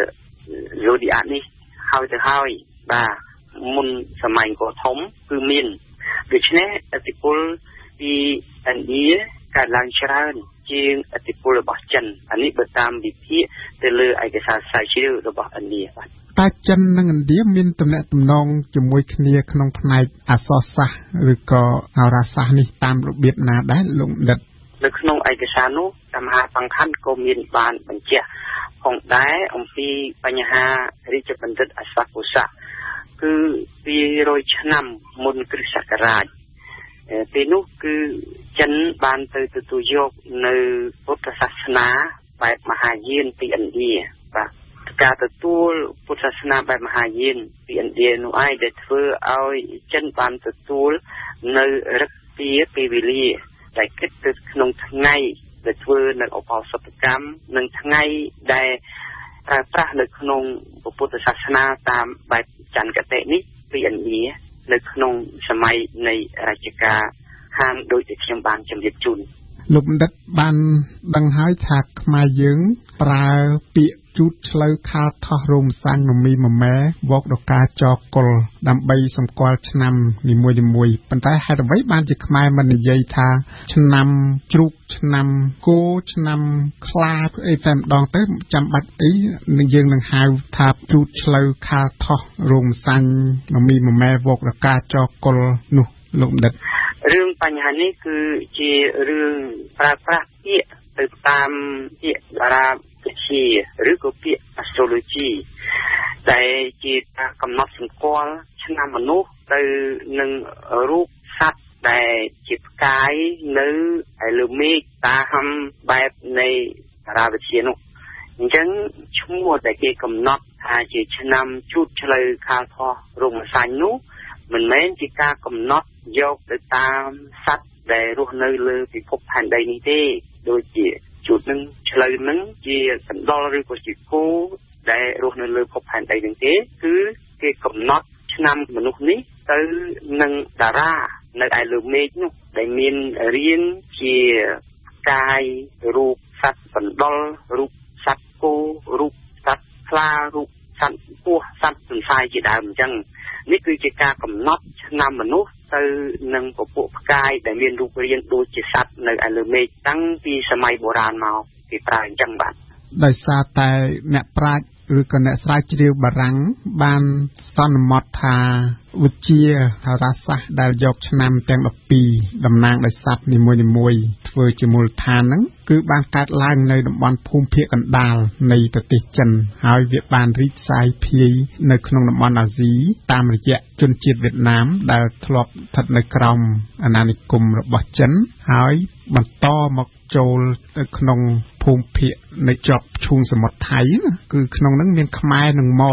J: Zodiac នេះហើយទៅហើយបាទមុនសម័យនគរធំគឺមានដូច្នេះឥទ្ធិពលពីឥណ្ឌាកើតឡើងច្រើនជាងឥទ្ធិពលរបស់ចិនអានេះបើតាមវិភាគទៅលើឯកសារស្រាវជ្រាវរបស់ឥណ្ឌាបាទ
I: តែចិននិងឥណ្ឌាមានទំនាក់ទំនងជាមួយគ្នាក្នុងផ្នែកអក្សរសាស្ត្រឬក៏ហោរាសាស្ត្រនេះតាមរបៀបណាដែរលោកបណ្ឌិត
J: នៅក្នុងឯកសារនោះតាមមហាសង្ឃានក៏មានបានបញ្ជាក់ផងដែរអំពីបញ្ហារាជបណ្ឌិតអសាពុសៈគឺពីររយឆ្នាំមុនគ្រិស្តសករាជពេលនោះគឺចិនបានទៅទទួលយកនៅពុទ្ធសាសនាបែបមហាយានពីឥណ្ឌាបាទការទទួលពុទ្ធសាសនាបែបមហាយានពីឥណ្ឌានោះឯងដែលធ្វើឲ្យចិនបានទទួលនៅឫកពាពេលវេលាដែលគិតទៅក្នុងថ្ងៃដែលធ្វើនៅឧបោសថកម្មនិងថ្ងៃដែលប្រើប្រាស់នៅក្នុងពុទ្ធសាសនាតាមបែបចន្ទគតិនេះពីឥណ្ឌានៅក្នុងសម័យនៃរជ្ជកាលហានដោយដែលខ្ញុំបានជម្រាបជូន
I: លោកបណ្ឌិតបានដឹងហើយថាខ្មែរយើងប្រើពាក្យជូតឆ្លូវខាលថោះរោមសាញ់មមីមម៉ែវកដកាចកុលដើម្បីសម្គាល់ឆ្នាំនីមួយៗប៉ុន្តែហេតុអ្វីបានជាខ្មែរមិននិយាយថាឆ្នាំជ្រូកឆ្នាំគោឆ្នាំខ្លាអីតែម្ដងទៅចាំបាច់អីនឹងយើងនឹងហៅថាជូតឆ្លូវខាលថោះរោមសាញ់មមីមម៉ែវកដកាចកុលនោះលោកបណ្ឌិត
J: រឿងបញ្ហានេះគឺជារឿងប្រើប្រាស់ពាក្យទៅតាមពាក្យតារាវិទ្យាឬក៏ពាក្យ astrology ដែលជាការកំណត់សម្គាល់ឆ្នាំមនុស្សទៅនឹងរូបសត្វដែលជាផ្កាយនៅឯលើមេឃតាមបែបនៃតារាវិទ្យានោះអញ្ចឹងឈ្មោះដែលគេកំណត់ថាជាឆ្នាំជូតឆ្លូវខាលថោះរោមសាញ់នោះមិនមែនជាការកំណត់យកទៅតាមសត្វដែលរស់នៅលើពិភពផែនដីនេះទេដូចជាជូតនឹងឆ្លូវនឹងជាកណ្ដុរឬក៏ជាគោដែលរស់នៅលើពិភពផែនដីនឹងទេគឺគេកំណត់ឆ្នាំមនុស្សនេះទៅនឹងតារានៅឯលើមេឃនោះដែលមានរាងជាកាយរូបសត្វកណ្ដុររូបសត្វគោរូបសត្វខ្លារូបសត្វពស់សត្វទន្សាយជាដើមអញ្ចឹងនេះគឺជាការកំណត់ឆ្នាំមនុស្សទៅនឹងពពួកផ្កាយដែលមានរូបរាងដូចជាសត្វនៅឯលើមេឃតាំងពីសម័យបុរាណមកគេប្រើអញ្ចឹងបាទ
I: ដោយសារតែអ្នកប្រាជ្ញឬក៏អ្នកស្រាវជ្រាវបារាំងបានសន្មតថាវិទ្យាហោរាសាស្ត្រដែលយកឆ្នាំទាំងដប់ពីរតំណាងដោយសត្វនីមួយៗធ្វើជាមូលដ្ឋានហ្នឹងគឺបានកើតឡើងនៅតំបន់ភូមិភាគកណ្ដាលនៃប្រទេសចិនហើយវាបានរីកសាយភាយនៅក្នុងតំបន់អាស៊ីតាមរយៈជនជាតិវៀតណាមដែលធ្លាប់ស្ថិតនៅក្រោមអាណានិគមរបស់ចិនហើយបន្តមកចូលទៅក្នុងភូមិភាគនៃជាប់ឈូងសមុទ្រថៃគឺក្នុងហ្នឹងមានខ្មែរនិងមន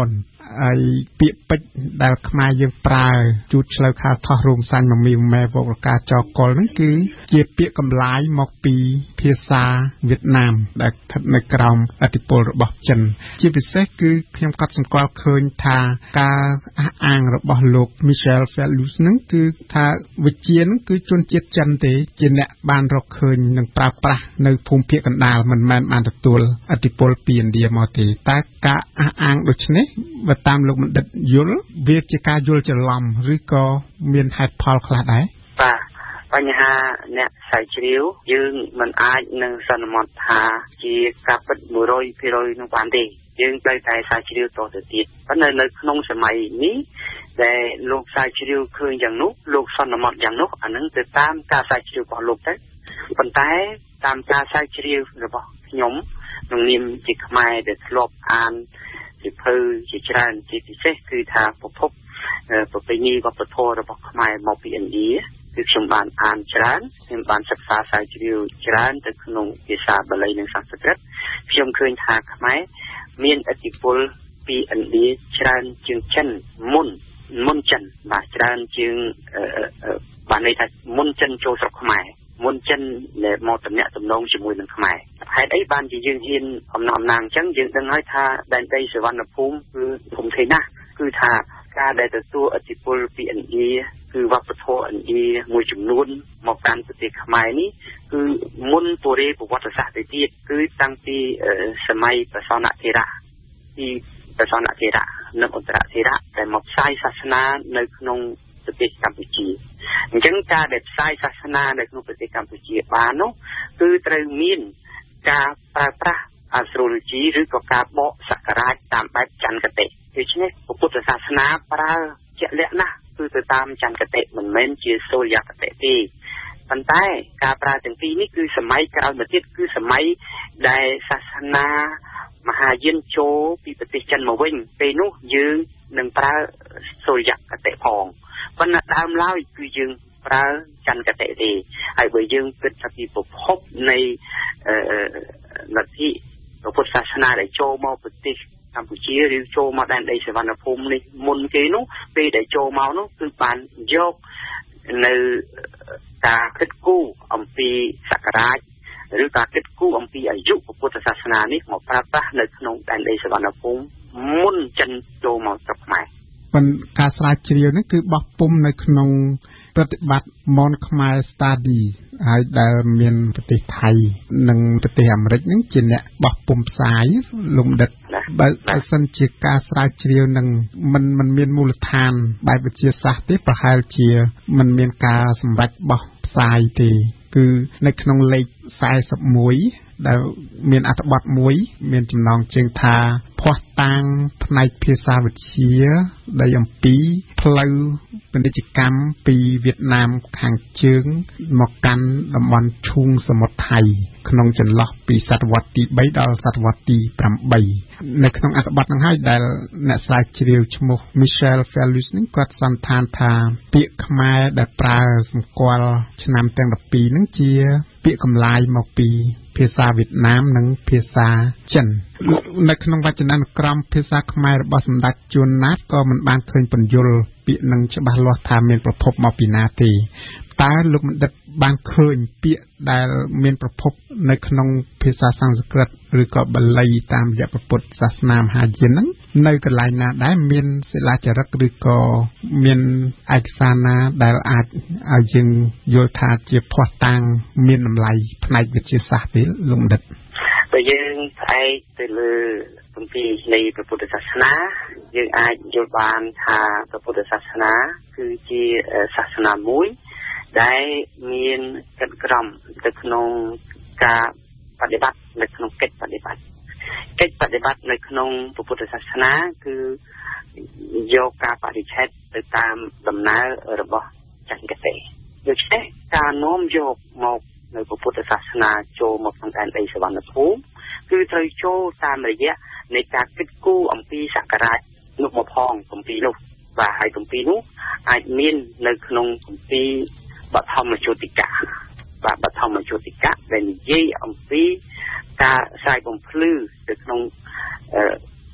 I: ហើយពាក្យពេចន៍ដែលខ្មែរយើងប្រើជូតឆ្លូវខាលថោះរួមសាញ់មមីម៉ែវកការចកលហ្នឹងគឺជាពាក្យកម្លាយមកពីភាសាវៀតណាមដែលស្ថិតនៅក្រោមឥទ្ធិពលរបស់ចិនជាពិសេសគឺខ្ញុំកត់សម្គាល់ឃើញថាការអះអាងរបស់លោក Michel Fellus ហ្នឹងគឺថាវិជានឹងគឺជនជាតិចិនទេជាអ្នកបានរកឃើញនិងប្រើប្រាស់នៅភូមិភាគកណ្ដាលមិនមែនបានទទួលឥទ្ធិពលពីឥណ្ឌាមកទេតែការអះអាងដូចនេះបើតាមលោកបណ្ឌិតយល់វាជាការយល់ច្រឡំឬក៏មានហេតុផលខ្លះដែរ
J: បាទបញ្ហាអ្នកស្រាវជ្រាវយើងមិនអាចនឹងសន្មតថាជាការពិត một trăm phần trăm នោះបានទេយើងត្រូវតែស្រាវជ្រាវតទៅទៀតប៉ុន្តែនៅក្នុងសម័យនេះដែលលោកស្រាវជ្រាវឃើញយ៉ាងនោះលោកសន្មតយ៉ាងនោះអានឹងទៅតាមការស្រាវជ្រាវរបស់លោកទៅប៉ុន្តែតាមការស្រាវជ្រាវរបស់ខ្ញុំក្នុងនាមជាខ្មែរដែលធ្លាប់អានសិភៅជាច្រើនជាពិសេសគឺថាប្រភពប្រពៃណីវប្បធម៌របស់ខ្មែរមកពីឥណ្ឌាគឺខ្ញុំបានអានច្រើនខ្ញុំបានសិក្សាស្រាវជ្រាវច្រើនទៅក្នុងភាសាបាលីនិងសំស្ក្រឹតខ្ញុំឃើញថាខ្មែរមានឥទ្ធិពលពីឥណ្ឌាច្រើនជាងចិនមុនមុនចិនបាទច្រើនជាងបានន័យថាមុនចិនចូលស្រុកខ្មែរមុនចិនដែលមកតំណាក់តំណងជាមួយនឹងខ្មែរហេតុអីបានជាយើងហ៊ានអំណំណាងអញ្ចឹងយើងដឹងហើយថាដែនដីសវណ្ណភូមិគឺធំធេងណាស់គឺថាការដែលទទួលឥទ្ធិពលពីឥណ្ឌាគឺវប្បធម៌ឥណ្ឌាមួយចំនួនមកកាន់ប្រទេសខ្មែរនេះគឺមុនពុរេប្រវត្តិសាស្ត្រទៅទៀតគឺតាំងពីសម័យបសនៈធេរៈពីបសនៈធេរៈនិងអន្តរធេរៈដែលមកផ្សាយសាសនានៅក្នុងប្រទេសកម្ពុជាអញ្ចឹងការដែលផ្សាយសាសនានៅក្នុងប្រទេសកម្ពុជាបាននោះគឺត្រូវមានការប្រើប្រាស់ astrology ឬក៏ការបកសក្ការៈតាមបែបចន្ទគតិដូច្នេះពុទ្ធសាសនាប្រើជាក់លាក់ណាស់គឺទៅតាមចន្ទគតិមិនមែនជាសូរ្យគតិទេប៉ុន្តែការប្រើទាំងពីរនេះគឺសម័យក្រោយមកទៀតគឺសម័យដែលសាសនាមហាយានចូលពីប្រទេសចិនមកវិញពេលនោះយើងនឹងប្រើសូរ្យគតិផងប៉ុន្តែដើមឡើយគឺយើងប្រើចន្ទគតិទេហើយបើយើងគិតថាពីប្រភពនៃលទ្ធិពុទ្ធសាសនាដែលចូលមកប្រទេសកម្ពុជាឬចូលមកដែនដីសវណ្ណភូមិនេះមុនគេនោះពេលដែលចូលមកនោះគឺបានយកនៅការគិតគូរអំពីសក្ការៈឬការគិតគូរអំពីអាយុពុទ្ធសាសនានេះមកប្រើប្រាស់នៅក្នុងដែនដីសវណ្ណភូមិមុនចិនចូលមកស្រុកខ្មែរ
I: ប៉ុន្តែការស្រាវជ្រាវនេះគឺបោះពុំនៅក្នុងប្រតិបត្តិ Mon Khmer Study ហើយដែលមានប្រទេសថៃនិងប្រទេសអាមេរិកហ្នឹងជាអ្នកបោះពុំផ្សាយលំដិតបើបើសិនជាការស្រាវជ្រាវនឹងមិនមិនមានមូលដ្ឋានបែបវិទ្យាសាស្ត្រទេប្រហែលជាមិនមានការសម្រេចបោះផ្សាយទេគឺនៅក្នុងលេខสี่สิบเอ็ดដែលមានអត្ថបទមួយមានចំណងជើងថាភ័ស្តុតាងផ្នែកភាសាវិទ្យាដែលអំពីផ្លូវពាណិជ្ជកម្មពីវៀតណាមខាងជើងមកកាន់តំបន់ឈូងសមុទ្រថៃក្នុងចន្លោះពីសតវត្សទីបីដល់សតវត្សទីប្រាំនៅក្នុងអត្ថបទហ្នឹងហើយដែលអ្នកស្រាវជ្រាវឈ្មោះ Michel Fellus នេះគាត់សន្និដ្ឋានថាពាក្យខ្មែរដែលប្រើសម្គាល់ឆ្នាំទាំង12ហ្នឹងជាពាក្យកម្លាយមកពីភាសាវៀតណាមនិងភាសាចិននៅក្នុងវចនានុក្រមភាសាខ្មែររបស់សម្ដេចជួនណាតក៏មិនបានឃើញពន្យល់ពាក្យនឹងច្បាស់លាស់ថាមានប្រភពមកពីណាទេតើលោកបណ្ឌិតបានឃើញពាក្យដែលមានប្រភពនៅក្នុងភាសាសំស្ក្រឹតឬក៏បាលីតាមរយៈពុទ្ធសាសនាមហាយានហ្នឹងនៅកន្លែងណាដែរមានសិលាចារឹកឬក៏មានឯកសារណាដែលអាចឲ្យយើងយល់ថាជាភស្តុតាងមានតម្លៃផ្នែកវិទ្យាសាស្ត្រទេលោកបណ្ឌិត
J: បើយើងផ្អែកទៅលើគម្ពីរនៃពុទ្ធសាសនាយើងអាចយល់បានថាពុទ្ធសាសនាគឺជាសាសនាមួយដែលមានកិច្ចក្រមទៅក្នុងការបដិបត្តិនៅក្នុងកិច្ចបដិបត្តិកិច្ចបដិបត្តិនៅក្នុងពុទ្ធសាសនាគឺយកការបរិច្ឆេទទៅតាមដំណើររបស់ចន្ទគតិដូច្នេះការនាំយកមកនៅពុទ្ធសាសនាចូលមកក្នុងដែនដីសវណ្ណភូមិគឺត្រូវចូលតាមរយៈនៃការគិតគូរអំពីសក្ការៈនោះមកផងគម្ពីរនោះបាទហើយគម្ពីរនោះអាចមាននៅក្នុងគម្ពីរបឋមជោតិកៈបាទបឋមជោតិកៈដែលនិយាយអំពីការផ្សាយបំភ្លឺទៅក្នុង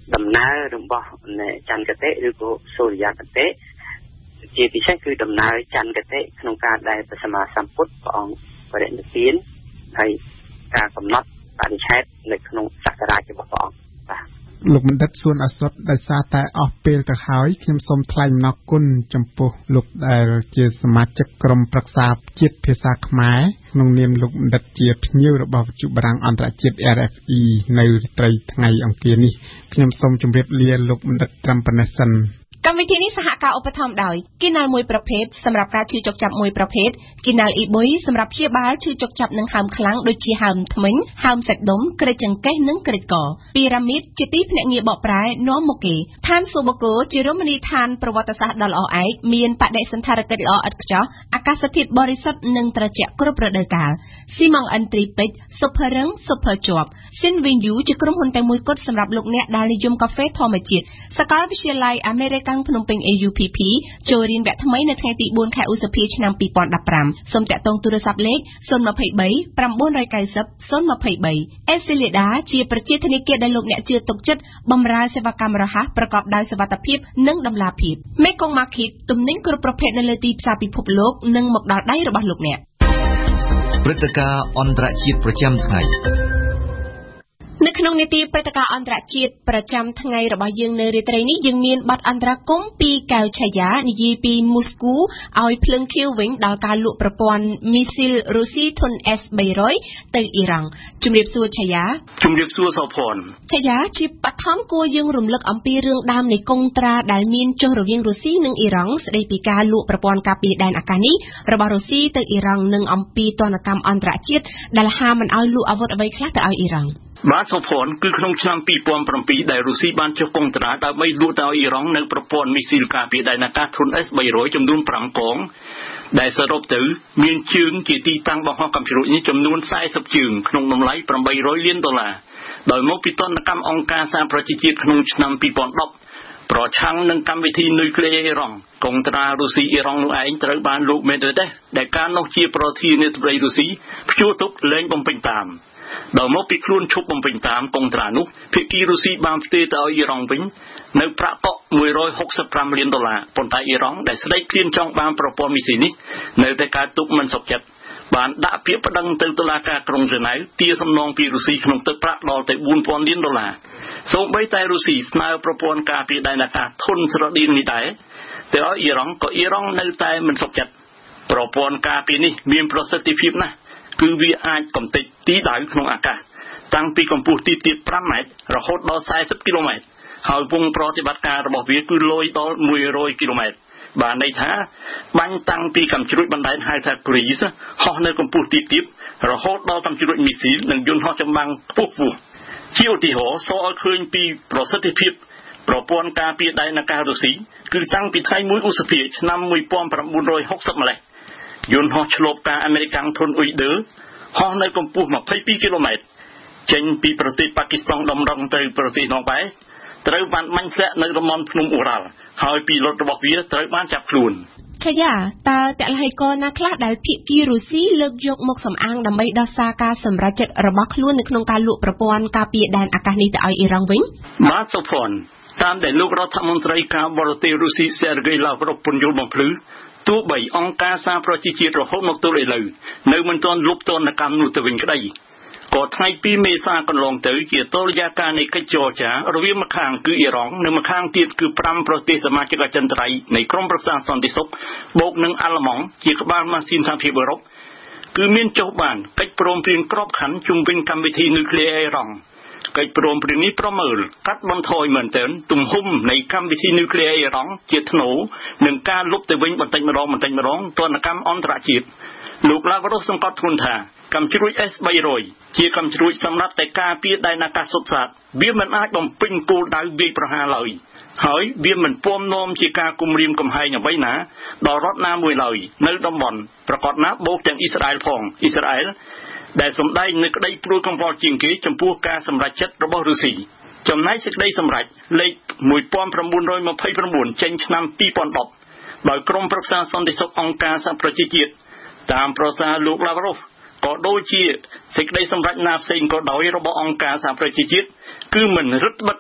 J: ដំណើររបស់ច័ន្ទគតិឬក៏សូរិយគតិជាពិសេសគឺដំណើរច័ន្ទគតិក្នុងការដែលព្រះសម្មាសម្ពុទ្ធព្រះអង្គបរិនិព្វានហើយការកំណត់បរិច្ឆេទនៅក្នុងសក្ការៈរបស់ព្រះអង្គបាទ
I: លោកបណ្ឌិតសួនអសុតដោយសារតែអស់ពេលទៅហើយខ្ញុំសូមថ្លែងអំណរគុណចំពោះលោកដែលជាសមាជិកក្រុមប្រឹក្សាជាតិភាសាខ្មែរក្នុងនាមលោកបណ្ឌិតជាភ្ញៀវរបស់វិទ្យុបារាំងអន្តរជាតិ R F E នៅរាត្រីថ្ងៃអង្គារនេះខ្ញុំសូមជម្រាបលាលោកបណ្ឌិតត្រឹមប៉ុណ្ណេះសិន
A: កម្មវិធីនេះសហការឧបត្ថម្ភដោយគីណាល់មួយប្រភេទសម្រាប់ការឈឺចុកចាប់មួយប្រភេទគីណាល់អ៊ីបុយសម្រាប់ព្យាបាលឈឺចុកចាប់និងហើមខ្លាំងដូចជាហើមធ្មេញហើមសាច់ដុំក្រិចចង្កេះនិងក្រិចកពីរ៉ាមីតជាទីភ្នាក់ងារបកប្រែនាំមកគេឋានសូបូកូជារមណីយដ្ឋានប្រវត្តិសាស្ត្រដ៏ល្អឯកមានបដិសណ្ឋារកិច្ចល្អឥតខ្ចោះអាកាសធាតុបរិសុទ្ធនិងត្រជាក់គ្រប់រដូវកាលស៊ីម៉ង់អិនទ្រីពេជ្រស៊ុបភើរឹងស៊ុបភើជាប់ស៊ីនវីនយូជាក្រុមហ៊ុនតែមួយគត់សម្រាប់លោកអ្នកដែលនិយមកាហ្វេធម្មជាតិសាកលវិទ្យាល័យអាមេរិកភ្នំពេញ A U P P ចូលរៀនវគ្គថ្មីនៅថ្ងៃទីបួនខែឧសភាឆ្នាំពីរពាន់ដប់ប្រាំសូមតាក់ទងទូរស័ព្ទលេខศูนย์ ยี่สิบสาม 990 ศูนย์ ยี่สิบสาม អេស៊ីលីដាជាប្រជាធនិគារដែលលោកអ្នកជឿទុកចិត្តបម្រើសេវាកម្មរហ័សប្រកបដោយសុវត្ថិភាពនិងតម្លាភាព Mekong Market ទំនិញគ្រប់ប្រភេទនៅលើទីផ្សារពិភពលោកនិងមកដល់ដៃរបស់លោកអ្នក
H: ព្រឹត្តិការណ៍អន្តរជាតិប្រចាំថ្ងៃ
A: នៅក្នុងនីតិព្រឹត្តិការណ៍អន្តរជាតិប្រចាំថ្ងៃរបស់យើងនៅរាត្រីនេះយើងមានបទអន្តរកម្មពីកៅឆាយានិយាយពីមូស្គូឲ្យភ្លឹងខៀវវិញដល់ការលក់ប្រព័ន្ធមីស៊ីលរុស្ស៊ីធុន S បីរយ ទៅអ៊ីរ៉ង់ជំរាបសួរឆាយា
K: ជំរាបសួរសោភ័ណ្ឌ
A: ឆាយាជាបឋមគួរយើងរំលឹកអំពីរឿងដើមនៃកុងត្រាដែលមានចុះរវាងរុស្ស៊ីនិងអ៊ីរ៉ង់ស្ដីពីការលក់ប្រព័ន្ធការពារដែនអាកាសនេះរបស់រុស្ស៊ីទៅអ៊ីរ៉ង់និងអំពីទណ្ឌកម្មអន្តរជាតិដែលហាមមិនឲ្យលក់អាវុធអ្វីខ្លះទៅឲ្យអ៊ីរ៉ង់
K: បាទសុភ័ណ្ឌគឺក្នុងឆ្នាំពីរពាន់ប្រាំពីរដែលរុស្ស៊ីបានចុះកុងត្រាដើម្បីលក់ទៅអ៊ីរ៉ង់នៅប្រព័ន្ធមីស៊ីលការពារដែនអាកាសធុន S បីរយ ចំនួនប្រាំកងដែលសរុបទៅមានជើងជាទីតាំងបង្ហោះកាំជ្រួចនេះចំនួនសែសិបជើងក្នុងតម្លៃប្រាំបីរយលានដុល្លារដោយមកពីទណ្ឌកម្មអង្គការសហប្រជាជាតិក្នុងឆ្នាំពីរពាន់ដប់ប្រឆាំងនឹងកម្មវិធីនុយក្លេអ៊ែរអ៊ីរ៉ង់កុងត្រារុស្ស៊ីអ៊ីរ៉ង់នោះឯងត្រូវបានលោកមេដវេដេវដែលកាលនោះជាប្រធានាធិបតីរុស្ស៊ីព្យួរទុកលែងបំពេញតាមដល់មកពីខ្លួនឈប់បំពេញតាមកុងត្រានោះភាគីរុស្ស៊ីបានផ្ទេរទៅឲ្យអ៊ីរ៉ង់វិញនៅប្រាក់កក់មួយរយហុកសិបប្រាំលានដុល្លារប៉ុន្តែអ៊ីរ៉ង់ដែលស្ដីឃ្លានចង់បានប្រព័ន្ធមីស៊ីលនេះនៅតែកើតទុកមិនសុខចិត្តបានដាក់ពាក្យប្តឹងទៅតុលាការក្រុងហ្សឺណែវទារសំណងពីរុស្ស៊ីក្នុងទឹកប្រាក់ដល់ទៅបួនពាន់លានដុល្លារសូម្បីតែរុស្ស៊ីស្នើប្រព័ន្ធការពារដែនអាកាសធុនស្រដៀងនេះដែរតែឲ្យអ៊ីរ៉ង់ក៏អ៊ីរ៉ង់នៅតែមិនសុខចិត្តប្រព័ន្ធការពារនេះមានប្រសិទ្ធភាពណាស់គឺវាអាចកំទេចទីដៅក្នុងអាកាសតាំងពីកម្ពស់ទីទាបប្រាំម៉ែត្ររហូតដល់សែសិបគីឡូម៉ែត្រហើយវងប្រតិបត្តិការរបស់វាគឺលយដល់មួយរយគីឡូម៉ែត្របានន័យថាបាញ់តាំងពីកាំជ្រួចបណ្ដែតហៅថា Breeze ហោះនៅកម្ពស់ទីទាបរហូតដល់កាំជ្រួចមីស៊ីលនិងយន្តហោះចម្បាំងខ្ពស់ៗជាឧទាហរណ៍សរឲ្យឃើញពីប្រសិទ្ធភាពប្រព័ន្ធការពារដែនអាកាសរុស្ស៊ីគឺតាំងពីថ្ងៃមួយឧសភាឆ្នាំមួយពាន់ប្រាំបួនរយហុកសិបម្លេះយន្តហោះឆ្លូបការអាមេរិកធុនអ៊ុយដឺហោះនៅកម្ពស់ម្ភៃពីរគីឡូម៉ែត្រចេញពីប្រទេសប៉ាគីស្ថានដំណឹងទៅប្រទេសនងបែត្រូវបានបាញ់ធ្លាក់នៅរមណភ្នំអូរ៉ាល់ហើយពីរថរបស់វាត្រូវបានចាប់ខ្លួន
A: ឆាយាតើតលហេកណាខ្លះដែលភាគីរុស្ស៊ីលើកយកមកសំអាងដើម្បីដោះសារការសម្រេចចិត្តរបស់ខ្លួននៅក្នុងការលក់ប្រព័ន្ធការពារដែនអាកាសនេះទៅឲ្យអ៊ីរ៉ង់វិញ
K: បាទសុភ័ណ្ឌតាមដែលលោករដ្ឋមន្ត្រីការបរទេសរុស្ស៊ីសេរហ្គេយឡាវរ៉ូវពន្យល់បំភ្លឺទោះបីអង្គការសហប្រជាជាតិរហូតមកទល់ឥឡូវនៅមិនទាន់លុបទណ្ឌកម្មនោះទៅវិញក្តីក៏ថ្ងៃពីរមេសាកន្លងទៅជាតុល្យការនៃកិច្ចចរចារវាងម្ខាងគឺអ៊ីរ៉ង់និងម្ខាងទៀតគឺប្រាំប្រទេសសមាជិកអចិន្ត្រៃយ៍នៃក្រុមប្រឹក្សាសន្តិសុខបូកនឹងអាល្លឺម៉ង់ជាក្បាលម៉ាស៊ីនសហភាពអឺរ៉ុបគឺមានចុះបានកិច្ចព្រមព្រៀងក្របខ័ណ្ឌជុំវិញកម្មវិធីនុយក្លេអ៊ែរអ៊ីរ៉ង់កិច្ចព្រមព្រៀងនេះប្រមើលកាត់បន្ថយមែនទែនទំហំនៃកម្មវិធីនុយក្លេអ៊ែរអ៊ីរ៉ង់ជាថ្នូរនឹងការលុបទៅវិញបន្តិចម្ដងបន្តិចម្ដងទណ្ឌកម្មអន្តរជាតិលោកឡាវរ៉ូវសង្កត់ធ្ងន់ថាកាំជ្រួច S បីរយ ជាកាំជ្រួចសម្រាប់តែការពារដែនអាកាសសុទ្ធសាធវាមិនអាចបំពេញគោលដៅវាយប្រហារឡើយហើយវាមិនពំនាំជាការគំរាមកំហែងអ្វីណាដល់រដ្ឋណាមួយឡើយនៅតំបន់ប្រកបណាបូកទាំងអ៊ីស្រាអែលផងអ៊ីស្រាអែលដែលសម្ដែងនៅក្តីព្រួយកង្វល់ជាងគេចំពោះការសម្រេចចិត្តរបស់រុស្ស៊ីចំណែកសេចក្តីសម្រេចលេខមួយពាន់ប្រាំបួនរយម្ភៃប្រាំបួនចេញឆ្នាំពីរពាន់ដប់ដោយក្រុមប្រឹក្សាសន្តិសុខអង្គការសហប្រជាជាតិតាមប្រសាលោកឡាវរ៉ូវក៏ដូចជាសេចក្តីសម្រេចណាផ្សេងក៏ដោយរបស់អង្គការសហប្រជាជាតិគឺមិនរឹតបន្តឹង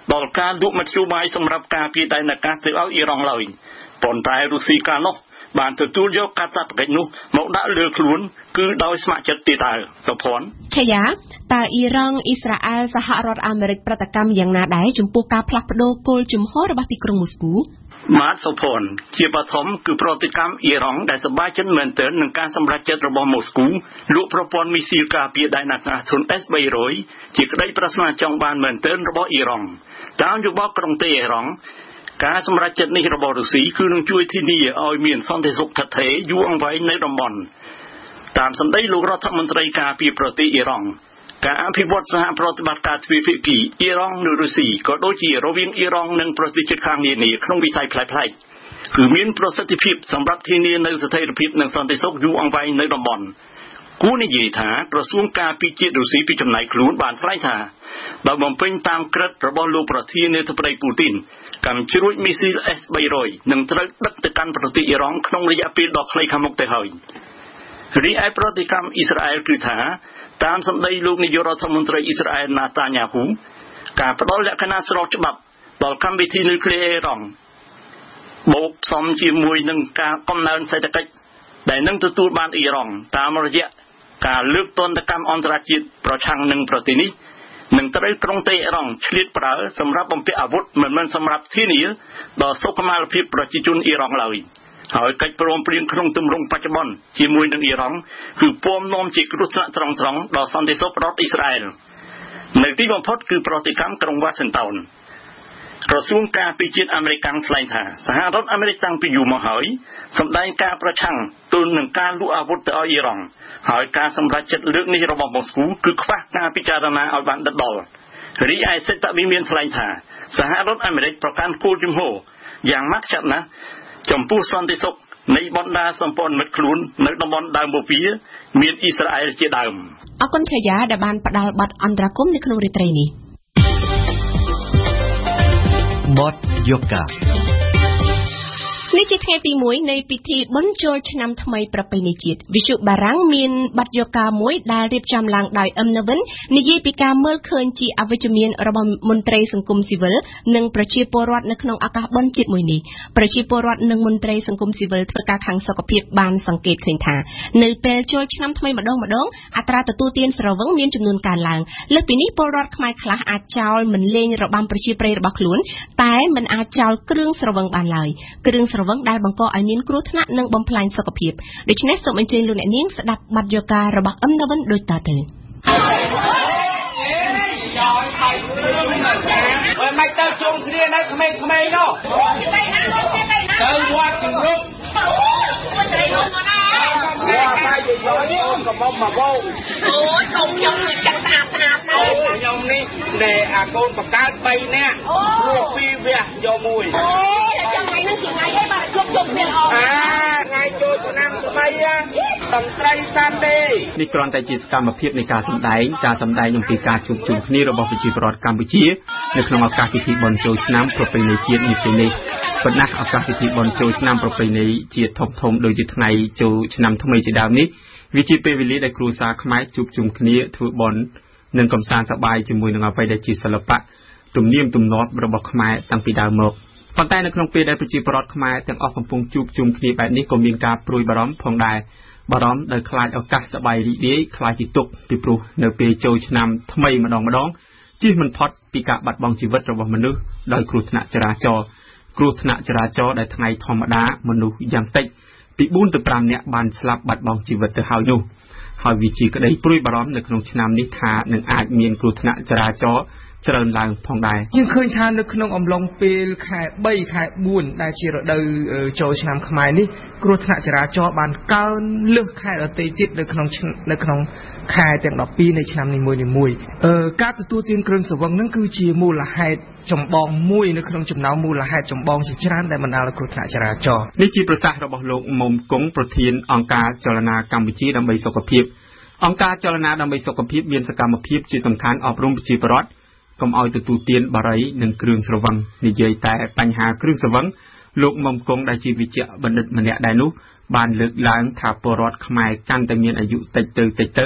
K: ដល់ការលក់មធ្យោបាយសម្រាប់ការពារដែនអាកាសទៅឲ្យអ៊ីរ៉ង់ឡើយប៉ុន្តែរុស្ស៊ីកាលនោះបានទទួលយកកាតព្វកិច្ចនោះមកដាក់លើខ្លួនគឺដោយស្ម័គ្រចិត្តទៀតដែរសុភ័ណ្ឌ
A: ឆាយាតើអ៊ីរ៉ង់អ៊ីស្រាអែលសហរដ្ឋអាមេរិកប្រតិកម្មយ៉ាងណាដែរចំពោះការផ្លាស់ប្ដូរគោលជំហររបស់ទីក្រុងមូស្គូ
K: ម៉ាតសុភ័ណ្ឌជាបឋមគឺប្រតិកម្មអ៊ីរ៉ង់ដែលសប្បាយចិត្តមែនទែននឹងការសម្រេចចិត្តរបស់ម៉ូស្គូលក់ប្រព័ន្ធមីស៊ីលការពារដែនអាកាសធុន S បីរយ ជាក្តីប្រាថ្នាចង់បានមែនទែនរបស់អ៊ីរ៉ង់តាមយោបល់ក្រុងតេហេរ៉ង់ការសម្រេចចិត្តនេះរបស់រុស្ស៊ីគឺនឹងជួយធានាឲ្យមានសន្តិសុខស្ថិតស្ថេរយូរអង្វែងនៅតំបន់តាមសម្ដីលោករដ្ឋមន្ត្រីការពារប្រទេសអ៊ីរ៉ង់ការអភិវឌ្ឍសហប្រតិបត្តិការទ្វេភាគីអ៊ីរ៉ង់និងរុស្ស៊ីក៏ដូចជារវាងអ៊ីរ៉ង់និងប្រទេសជិតខាងនានាក្នុងវិស័យផ្លែផ្លែកគឺមានប្រសិទ្ធភាពសម្រាប់ធានានៅស្ថិរភាពនិងសន្តិសុខយូរអង្វែងនៅតំបន់គួរនិយាយថាក្រសួងការពារជាតិរុស្ស៊ីពីចំណាយខ្លួនបានថ្លែងថាបើបំពេញតាមក្រឹត្យរបស់លោកប្រធានាធិបតីពូទីនកម្មជ្រួចមីស៊ីល S បីរយ នឹងត្រូវដឹកទៅកាន់ប្រទេសអ៊ីរ៉ង់ក្នុងរយៈពេលដ៏ខ្លីខាងមុខទៅហើយរីឯប្រតិកម្មអ៊ីស្រាអែលគឺថាតាមសម្ដីលោកនាយករដ្ឋមន្ត្រីអ៊ីស្រាអែលណាតាញ៉ាហ៊ូការផ្ដល់លក្ខណៈស្របច្បាប់ដល់កម្មវិធីនុយក្លេអ៊ីរ៉ង់បូកផ្សំជាមួយនឹងការកំណើនសេដ្ឋកិច្ចដែលនឹងទទួលបានអ៊ីរ៉ង់តាមរយៈការលើកទណ្ឌកម្មអន្តរជាតិប្រឆាំងនឹងប្រទេសនេះនឹងត្រូវក្រុងតេហេរ៉ង់ឆ្លៀតប្រើសម្រាប់បំពាក់អាវុធមិនមែនសម្រាប់ធានាដល់សុខុមាលភាពប្រជាជនអ៊ីរ៉ង់ឡើយហើយកិច្ចព្រមព្រៀងក្នុងទម្រង់បច្ចុប្បន្នជាមួយនឹងអ៊ីរ៉ង់គឺពំនាំជាគ្រោះថ្នាក់ត្រង់ត្រង់ដល់សន្តិសុខរដ្ឋអ៊ីស្រាអែលនៅទីបំផុតគឺប្រតិកម្មក្រុងវ៉ាស៊ីនតោនក្រសួងការពារជាតិអាមេរិកថ្លែងថាសហរដ្ឋអាមេរិកតាំងពីយូរមកហើយសម្ដែងការប្រឆាំងទល់នឹងការលក់អាវុធទៅឲ្យអ៊ីរ៉ង់ហើយការសម្រេចចិត្តលើកនេះរបស់ម៉ូស្គូគឺខ្វះការពិចារណាឲ្យបានដិតដល់រីឯសេដ្ឋវិមានថ្លែងថាសហរដ្ឋអាមេរិកប្រកាន់គោលជំហរយ៉ាងម៉ត់ចត់ណាស់ចំពោះសន្តិសុខនៃបណ្ដាសម្ព័ន្ធមិត្តខ្លួននៅតំបន់ដើមបូព៌ាមានអ៊ីស្រាអែលជាដើម
A: អរគុណឆាយាដែលបានផ្ដល់បទអន្តរកម្មនៅក្នុងរាត្រីនេះ
H: បទយោកា
A: នេះជាថ្ងៃទីមួយនៃពិធីបុណ្យចូលឆ្នាំថ្មីប្រពៃណីជាតិវិទ្យុបារាំងមានបទយោកាមួយដែលរៀបចំឡើងដោយអឹមណាវិននិយាយពីការមើលឃើញជាអវិជ្ជមានរបស់មន្ត្រីសង្គមស៊ីវិលនិងប្រជាពលរដ្ឋនៅក្នុងឱកាសបុណ្យជាតិមួយនេះប្រជាពលរដ្ឋនិងមន្ត្រីសង្គមស៊ីវិលធ្វើការខាងសុខភាពបានសង្កេតឃើញថានៅពេលចូលឆ្នាំថ្មីម្ដងម្ដងអត្រាទទួលទានស្រវឹងមានចំនួនកើនឡើងលើសពីនេះពលរដ្ឋខ្មែរខ្លះអាចចោលមិនលេងរបាំប្រជាប្រិយរបស់ខ្លួនតែមិនអាចចោលគ្រឿងស្រវឹងបានឡើយគ្រឿងស្រវឹងដែលបង្កឲ្យមានគ្រោះថ្នាក់និងបំផ្លាញសុខភាពដូច្នេះសូមអញ្ជើញលោកអ្នកនាងស្ដាប់បទយោការរបស់អឹមណាវិនដូចតទៅ
L: បើមិនទៅជុំគ្នានៅក្មេងៗនោះទៅវត្តជំរុំវាបាយយកយកកំមុំមកបោអូយកុំខ្ញុំចាក់ស្អាតស្អាតអូខ្ញុំនេះដែលអាកូនបង្កើតបីនាក់ព្រោះពីរវះយកមួយអូចាំថ្ងៃនេះជាថ្ងៃអីបាទជុំជុំគ្នាអស់អាថ្ងៃចូលឆ្នាំថ្មីតន្ត្រីសាន់ដេ
B: នេះគ្រាន់តែជាសកម្មភាពនៃការសម្ដែងការសម្ដែងអំពីការជួបជុំគ្នារបស់ប្រជាពលរដ្ឋកម្ពុជានៅក្នុងឱកាសពិធីបុណ្យចូលឆ្នាំប្រពៃណីជាតិនេះពេលនេះប៉ុន្តែឱកាសពិធីបុណ្យចូលឆ្នាំប្រពៃណីជាតិធំធំដូចជាថ្ងៃចូលឆ្នាំថ្មីជាដើមនេះវាជាពេលវេលាដែលគ្រួសារខ្មែរជួបជុំគ្នាធ្វើបុណ្យនិងកម្សាន្តសប្បាយជាមួយនឹងអ្វីដែលជាសិល្បៈទំនៀមទម្លាប់របស់ខ្មែរតាំងពីដើមមកប៉ុន្តែនៅក្នុងពេលដែលប្រជាពលរដ្ឋខ្មែរទាំងអស់កំពុងជួបជុំគ្នាបែបនេះក៏មានការព្រួយបារម្ភផងដែរបារម្ភដោយខ្លាចឱកាសសប្បាយរីករាយខ្លាចជាទុក្ខពីព្រោះនៅពេលចូលឆ្នាំថ្មីម្ដងម្ដងជិះមិនផុតពីការបាត់បង់ជីវិតរបស់មនុស្សដោយគ្រោះថ្នាក់ចរាចរណ៍គ្រោះថ្នាក់ចរាចរណ៍ដែលថ្ងៃធម្មតាមនុស្សយ៉ាងតិចពីបួនទៅប្រាំនាក់បានស្លាប់បាត់បង់ជីវិតទៅហើយនោះហើយវាជាក្តីព្រួយបារម្ភនៅក្នុងឆ្នាំនេះថានឹងអាចមានគ្រោះថ្នាក់ចរាចរណ៍ច្រើនឡើងផងដែរ
L: យើងឃើញថានៅក្នុងអំឡុងពេលខែបីខែបួនដែលជារដូវចូលឆ្នាំខ្មែរនេះគ្រោះថ្នាក់ចរាចរណ៍បានកើនលើសខែដទៃទៀតនៅក្នុងនៅក្នុងខែទាំងដប់ពីរនៃឆ្នាំនីមួយៗអឺការទទួលទានគ្រឿងស្រវឹងហ្នឹងគឺជាមូលហេតុចម្បងមួយនៅក្នុងចំណោមមូលហេតុចម្បងជាច្រើនដែលបណ្ដាលឲ្យគ្រោះថ្នាក់ចរាចរណ៍
B: នេះជាប្រសាសន៍របស់លោកមុំគង់ប្រធានអង្គការចលនាកម្ពុជាដើម្បីសុខភាពអង្គការចលនាដើម្បីសុខភាពមានសកម្មភាពជាសំខាន់អប់រំប្រជាពលរដ្ឋកុំឲ្យទទួលទានបារីនិងគ្រឿងស្រវឹងនិយាយតែបញ្ហាគ្រឿងស្រវឹងលោកមុំគង់ដែលជាវិជ្ជបណ្ឌិតម្នាក់ដែរនោះបានលើកឡើងថាពលរដ្ឋខ្មែរកាន់តែមានអាយុតិចទៅតិចទៅ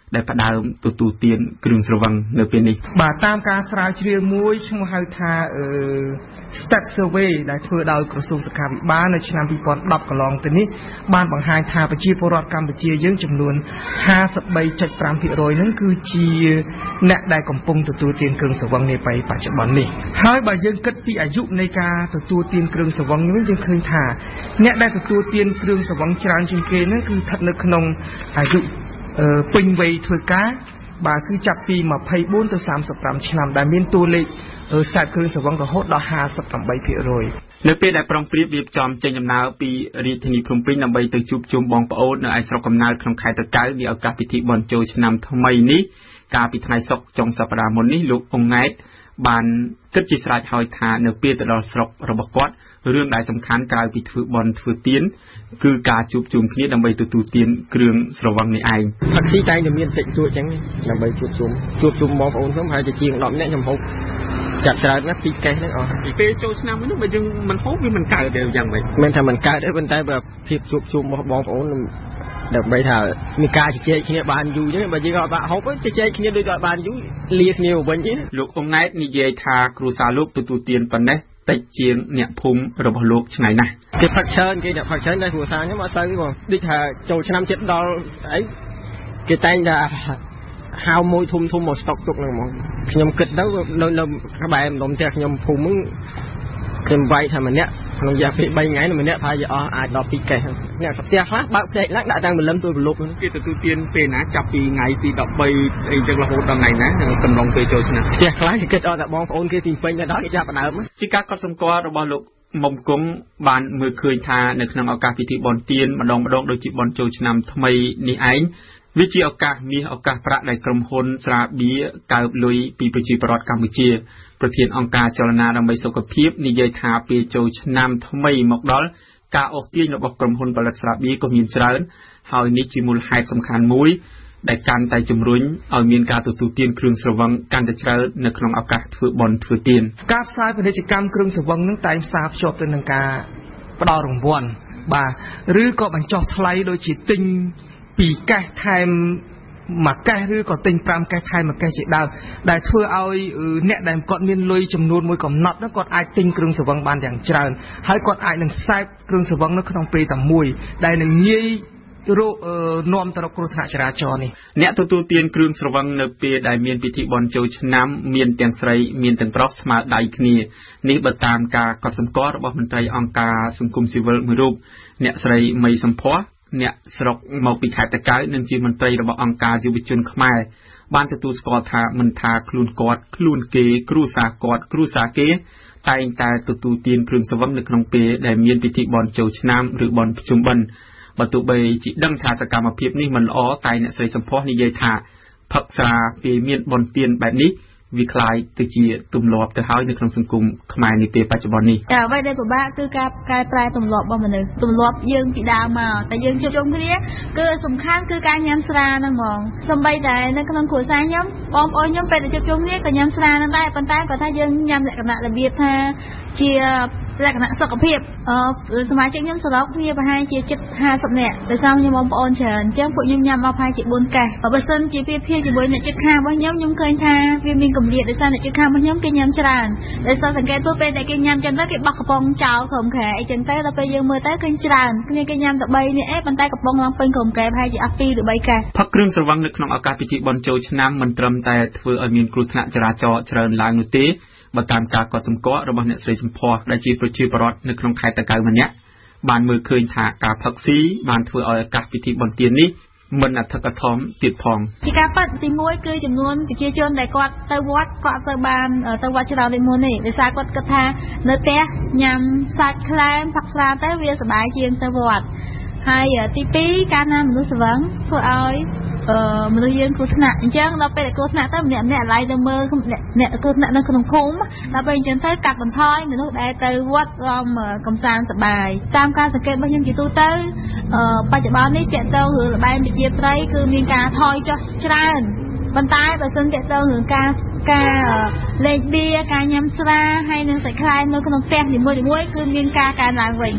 M: ដែលផ្ដើមទទួលទានគ្រឿងស្រវឹងនៅពេលនេះ
L: បាទតាមការស្រាវជ្រាវមួយឈ្មោះហៅថាអឺ Stat Survey ដែលធ្វើដោយក្រសួងសុខាភិបាលនៅឆ្នាំពីរពាន់ដប់កន្លងទៅនេះបានបង្ហាញថាប្រជាពលរដ្ឋកម្ពុជាយើងចំនួន ห้าสิบสามจุดห้าเปอร์เซ็นต์ ហ្នឹងគឺជាអ្នកដែលកំពុងទទួលទានគ្រឿងស្រវឹងនាពេលបច្ចុប្បន្ននេះហើយបើយើងគិតពីអាយុនៃការទទួលទានគ្រឿងស្រវឹងនេះយើងឃើញថាអ្នកដែលទទួលទានគ្រឿងស្រវឹងច្រើនជាងគេហ្នឹងគឺស្ថិតនៅក្នុងអាយុពេញវ័យធ្វើការបាទគឺចាប់ពីยี่สิบสี่ទៅสามสิบห้าឆ្នាំដែលមានតួលេខសាច់គ្រឿងស្រវឹងរហូតដល់ ห้าสิบแปดเปอร์เซ็นต์
M: នៅពេលដែលប្រុងព្រៀបរៀបចំចេញដំណើរពីរាជធានីភ្នំពេញដើម្បីទៅជួបជុំបងប្អូននៅឯស្រុកកំណើតក្នុងខេត្តតាកែវមានឱកាសពិធីបុណ្យចូលឆ្នាំថ្មីនេះកាលពីថ្ងៃសុក្រចុងសប្តាហ៍មុននេះលោកអង្ងែតបានគិតជាស្រេចហើយថានៅពេលទៅដល់ស្រុករបស់គាត់រឿងដែលសំខាន់ក្រៅពីធ្វើបុណ្យធ្វើទានគឺការជួបជុំគ្នាដើម្បីទទួលទានគ្រឿងស្រវឹងនេះឯង
N: ផឹកស៊ីតែងតែមានតិចតួចអញ្ចឹងដើម្បីជួបជុំជួបជុំបងប្អូនខ្ញុំហើយតែជាងដប់នាក់ខ្ញុំហូបចាត់ច្រើនណាស់ពីកេះហ្នឹងអស់
M: ពីពេលចូលឆ្នាំនេះបើយើងមិនហូបវាមិនកើតទេយ៉ាងម៉េច
N: មិនថាមិនកើតទេប៉ុន្តែបើភាពជួបជុំរបស់បងប្អូនដើម្បីថាមានការជជែកគ្នាបានយូរទេបើយើងអត់បាក់ហូបជជែកគ្នាដូចអត់បានយូរលាគ្នាវិញទេ
M: លោកអង្ងែតនិយាយថាគ្រួសារលោកទទួលទានប៉ុណ្ណេះតិចជាងអ្នកភូមិរបស់លោកឆ្ងាយណាស់
N: គេផឹកច្រើនគេអ្នកផឹកច្រើនតែគ្រួសារខ្ញុំអត់សូវទេបងដូចថាចូលឆ្នាំជិតដល់អីគេតែងតែហៅមួយធំធំមកស្តុកទុកហ្នឹងហ្មងខ្ញុំគិតទៅនៅនៅក្បែរម្ដុំផ្ទះខ្ញុំភូមិហ្នឹងខ្ញុំវាយថាម្នាក់ក្នុងរយៈពេលបីថ្ងៃម្នាក់ថាយអស់អាចដល់ពីរកេះអ្នកផ្ទះខ្លះបើកផ្ទះឡើងដាក់តាំងម្លឹមទូប្រឡប់
M: គេទទួលទានពេលណាចាប់ពីថ្ងៃទីដប់បីអីចឹងរហូតដល់ថ្ងៃណាកំឡុងពេលចូលឆ្នាំ
N: ផ្ទះខ្លះគេគិតអត់តែបងប្អូនគេទីពេញទៅដល់គេចាប់ដើម
M: ជាការកត់សម្គាល់របស់លោកមុំគង់បានមើលឃើញថានៅក្នុងឱកាសពិធីបុណ្យទានម្ដងម្ដងដូចជាបុណ្យចូលឆ្នាំថ្មីនេះឯងវាជាឱកាសមាសឱកាសប្រាក់ដែលក្រុមហ៊ុនស្រាបៀរកើបលុយពីប្រជាពលរដ្ឋកម្ពុជាប្រធានអង្គការចលនាដើម្បីសុខភាពនិយាយថាពេលចូលឆ្នាំថ្មីមកដល់ការអូសទាញរបស់ក្រុមហ៊ុនផលិតស្រាបៀរក៏មានច្រើនហើយនេះជាមូលហេតុសំខាន់មួយដែលកាន់តែជំរុញឲ្យមានការទទួលទានគ្រឿងស្រវឹងកាន់តែច្រើននៅក្នុងឱកាសធ្វើបុណ្យធ្វើទាន
L: ការផ្សាយពាណិជ្ជកម្មគ្រឿងស្រវឹងនឹងតែងផ្សារភ្ជាប់ទៅនឹងការផ្ដល់រង្វាន់បាទឬក៏បញ្ចុះថ្លៃដូចជាទិញពីកេះថែមមួយកេះឬក៏ទិញប្រាំកេះថែមមួយកេះជាដើមដែលធ្វើឲ្យអ្នកដែលគាត់មានលុយចំនួនមួយកំណត់នោះគាត់អាចទិញគ្រឿងស្រវឹងបានយ៉ាងច្រើនហើយគាត់អាចនឹងសេពគ្រឿងស្រវឹងនៅក្នុងពេលតែមួយដែលនឹងងាយរកនាំទៅរកគ្រោះថ្នាក់ចរាចរណ៍នេះ
M: អ្នកទទួលទានគ្រឿងស្រវឹងនៅពេលដែលមានពិធីបុណ្យចូលឆ្នាំមានទាំងស្រីមានទាំងប្រុសស្មើដៃគ្នានេះបើតាមការកត់សម្គាល់របស់មន្ត្រីអង្គការសង្គមស៊ីវិលមួយរូបអ្នកស្រីមីសំភ័រអ្នកស្រុកមកពីខេត្តតាកែវនិងជាមន្ត្រីរបស់អង្គការយុវជនខ្មែរបានទទួលស្គាល់ថាមិនថាខ្លួនគាត់ខ្លួនគេគ្រួសារគាត់គ្រួសារគេតែងតែទទួលទានគ្រឿងស្រវឹងនៅក្នុងពេលដែលមានពិធីបុណ្យចូលឆ្នាំឬបុណ្យភ្ជុំបិណ្ឌបើទោះបីជាដឹងថាសកម្មភាពនេះមិនល្អតែអ្នកស្រីសំភ័រនិយាយថាផឹកស្រាពេលមានបុណ្យទានបែបនេះវាคล้ายទៅជាទម្លាប់ទៅហើយនៅក្នុងសង្គមខ្មែរនាពេលបច្ចុប្បន្ននេះ
O: អ្វីដែលពិបាកគឺការកែប្រែទម្លាប់របស់មនុស្សទម្លាប់យើងពីដើមមកតែយើងជួបជុំគ្នាគឺសំខាន់គឺការញ៉ាំស្រាហ្នឹងហ្មងសូម្បីតែនៅក្នុងគ្រួសារខ្ញុំបងប្អូនខ្ញុំពេលទៅជួបជុំគ្នាក៏ញ៉ាំស្រាហ្នឹងដែរប៉ុន្តែគាត់ថាយើងញ៉ាំលក្ខណៈរបៀបថាជាលក្ខណៈសុខភាពអឺសមាជិកខ្ញុំសរុបគ្នាប្រហែលជាជិតห้าสิบនាក់ដោយសារខ្ញុំបងប្អូនច្រើនអញ្ចឹងពួកខ្ញុំញ៉ាំមកប្រហែលជាbốnកេះបើសិនជាវាភាជាមួយអ្នកជិតខាងរបស់ខ្ញុំខ្ញុំឃើញថាវាមានកម្រិតដោយសារអ្នកជិតខាងរបស់ខ្ញុំគេញ៉ាំច្រើនដោយសារសង្កេតទៅពេលដែលគេញ៉ាំចឹងទៅគេបោះកំប៉ុងចោលក្រុមខែអីចឹងទៅដល់ពេលយើងមើលទៅឃើញច្រើនគ្នាគេញ៉ាំតែបីនាក់អីប៉ុន្តែកំប៉ុងឡើងពេញក្រុមខែប្រហែលជាអស់ពីរឬបីកេះ
M: ផឹកគ្រឿងស្រវឹងនៅក្នុងឱកាសពិធីបុណ្យចូលឆ្នាំមិនត្រឹមតែធ្វើឲ្យមានគ្រោះថ្នាក់ចរាចរណ៍ច្រើនឡើងនោះទេបើតាមការកត់សម្គាល់របស់អ្នកស្រីសំភ័រដែលជាប្រជាពលរដ្ឋនៅក្នុងខេត្តតាកែវម្នាក់បានមើលឃើញថាការផឹកស៊ីបានធ្វើឲ្យឱកាសពិធីបុណ្យទាននេះមិនអធិកអធមទៀតផង
O: ជាការប៉ັດទីមួយគឺចំនួនប្រជាជនដែលគាត់ទៅវត្តគាត់អត់ទៅបានទៅវត្តច្រើនដូចមុនទេដោយសារគាត់គិតថានៅផ្ទះញ៉ាំសាច់ខ្លែមផឹកស្រាទៅវាសប្បាយជាងទៅវត្តហើយទីពីរការណាមនុស្សស្វឹងធ្វើឲ្យអឺមនុស្សយើងគ្រោះថ្នាក់អញ្ចឹងដល់ពេលគ្រោះថ្នាក់ទៅម្នាក់ម្នាក់ឡៃទៅមើលអ្នកគ្រោះថ្នាក់នៅក្នុងឃុំដល់ពេលអញ្ចឹងទៅកាត់បន្ថយមនុស្សដែលទៅវត្តរំកំសាន្តសប្បាយតាមការសង្កេតរបស់ខ្ញុំជាទូទៅអឺបច្ចុប្បន្ននេះតកតងរឿងល្បែងប្រជាប្រិយគឺមានការថយចុះច្រើនប៉ុន្តែបើសិនតកតងរឿងការការលេងបៀការញ៉ាំស្រាហើយនិងសាច់ខ្លែងនៅក្នុងផ្ទះនីមួយៗគឺមានការកើនឡើងវិញ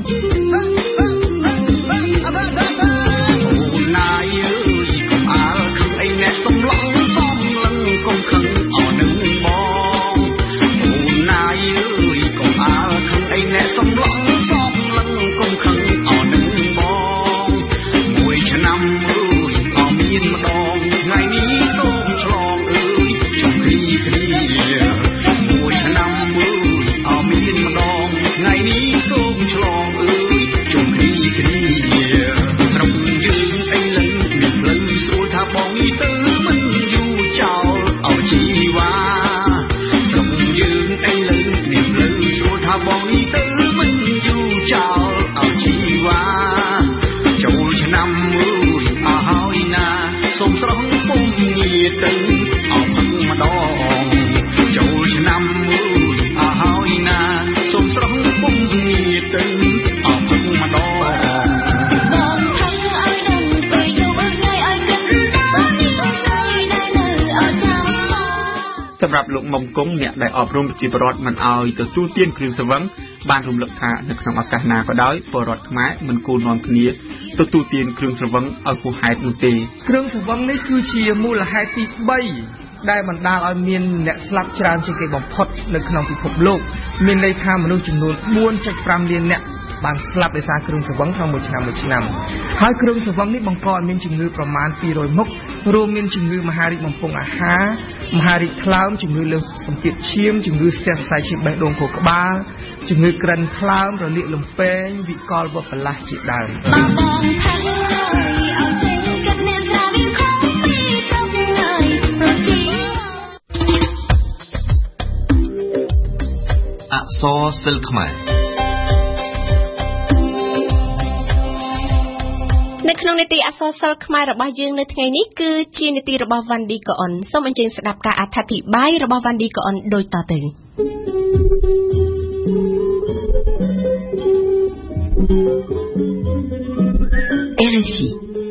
P: ណាយអើយកំអាលខំអីណែសុទៅអស់ទឹកម្ដងចូលឆ្នាំមួយអស់ហើយណាសូមស្រស់ពុំងារទៅអស់ទឹកម្ដង
M: សម្រាប់លោកមុំគង់អ្នកដែលអប់រំប្រជាពលរដ្ឋមិនឲ្យទទួលទានគ្រឿងស្រវឹងបានរំលឹកថានៅក្នុងឱកាសណាក៏ដោយពលរដ្ឋខ្មែរមិនគួរនាំគ្នាទទួលទានគ្រឿងស្រវឹងឲ្យហួសហេតុនោះទេ
L: គ្រឿងស្រវឹងនេះគឺជាមូលហេតុទីបីដែលបណ្ដាលឲ្យមានអ្នកស្លាប់ច្រើនជាងគេបំផុតនៅក្នុងពិភពលោកមានន័យថាមនុស្សចំនួន បួនចុចប្រាំ លានអ្នកបានស្លាប់ដោយសារគ្រឿងស្រវឹងក្នុងមួយឆ្នាំមួយឆ្នាំហើយគ្រឿងស្រវឹងនេះបង្កឲ្យមានជំងឺប្រមាណពីរយមុខរួមមានជំងឺមហារីកបំពង់អាហារមហារីកថ្លើមជំងឺលើសសម្ពាធឈាមជំងឺស្ទះសរសៃឈាមបេះដូងខួរក្បាលជំងឺក្រិនថ្លើមរលាកលំពែងវិកលវប្បលាស់ជាដើម
H: អក្សរសិល្ប៍ខ្មែរ
A: នៅក្នុងនីតិអក្សរសិល្ប៍ខ្មែររបស់យើងនៅថ្ងៃនេះគឺជានីតិរបស់វ៉ាន់ឌីកអុនសូមអញ្ជើញស្ដាប់ការអធិប្បាយរបស់វ៉ាន់ឌីកអុនដូចតទៅ
C: អារ អេហ្វ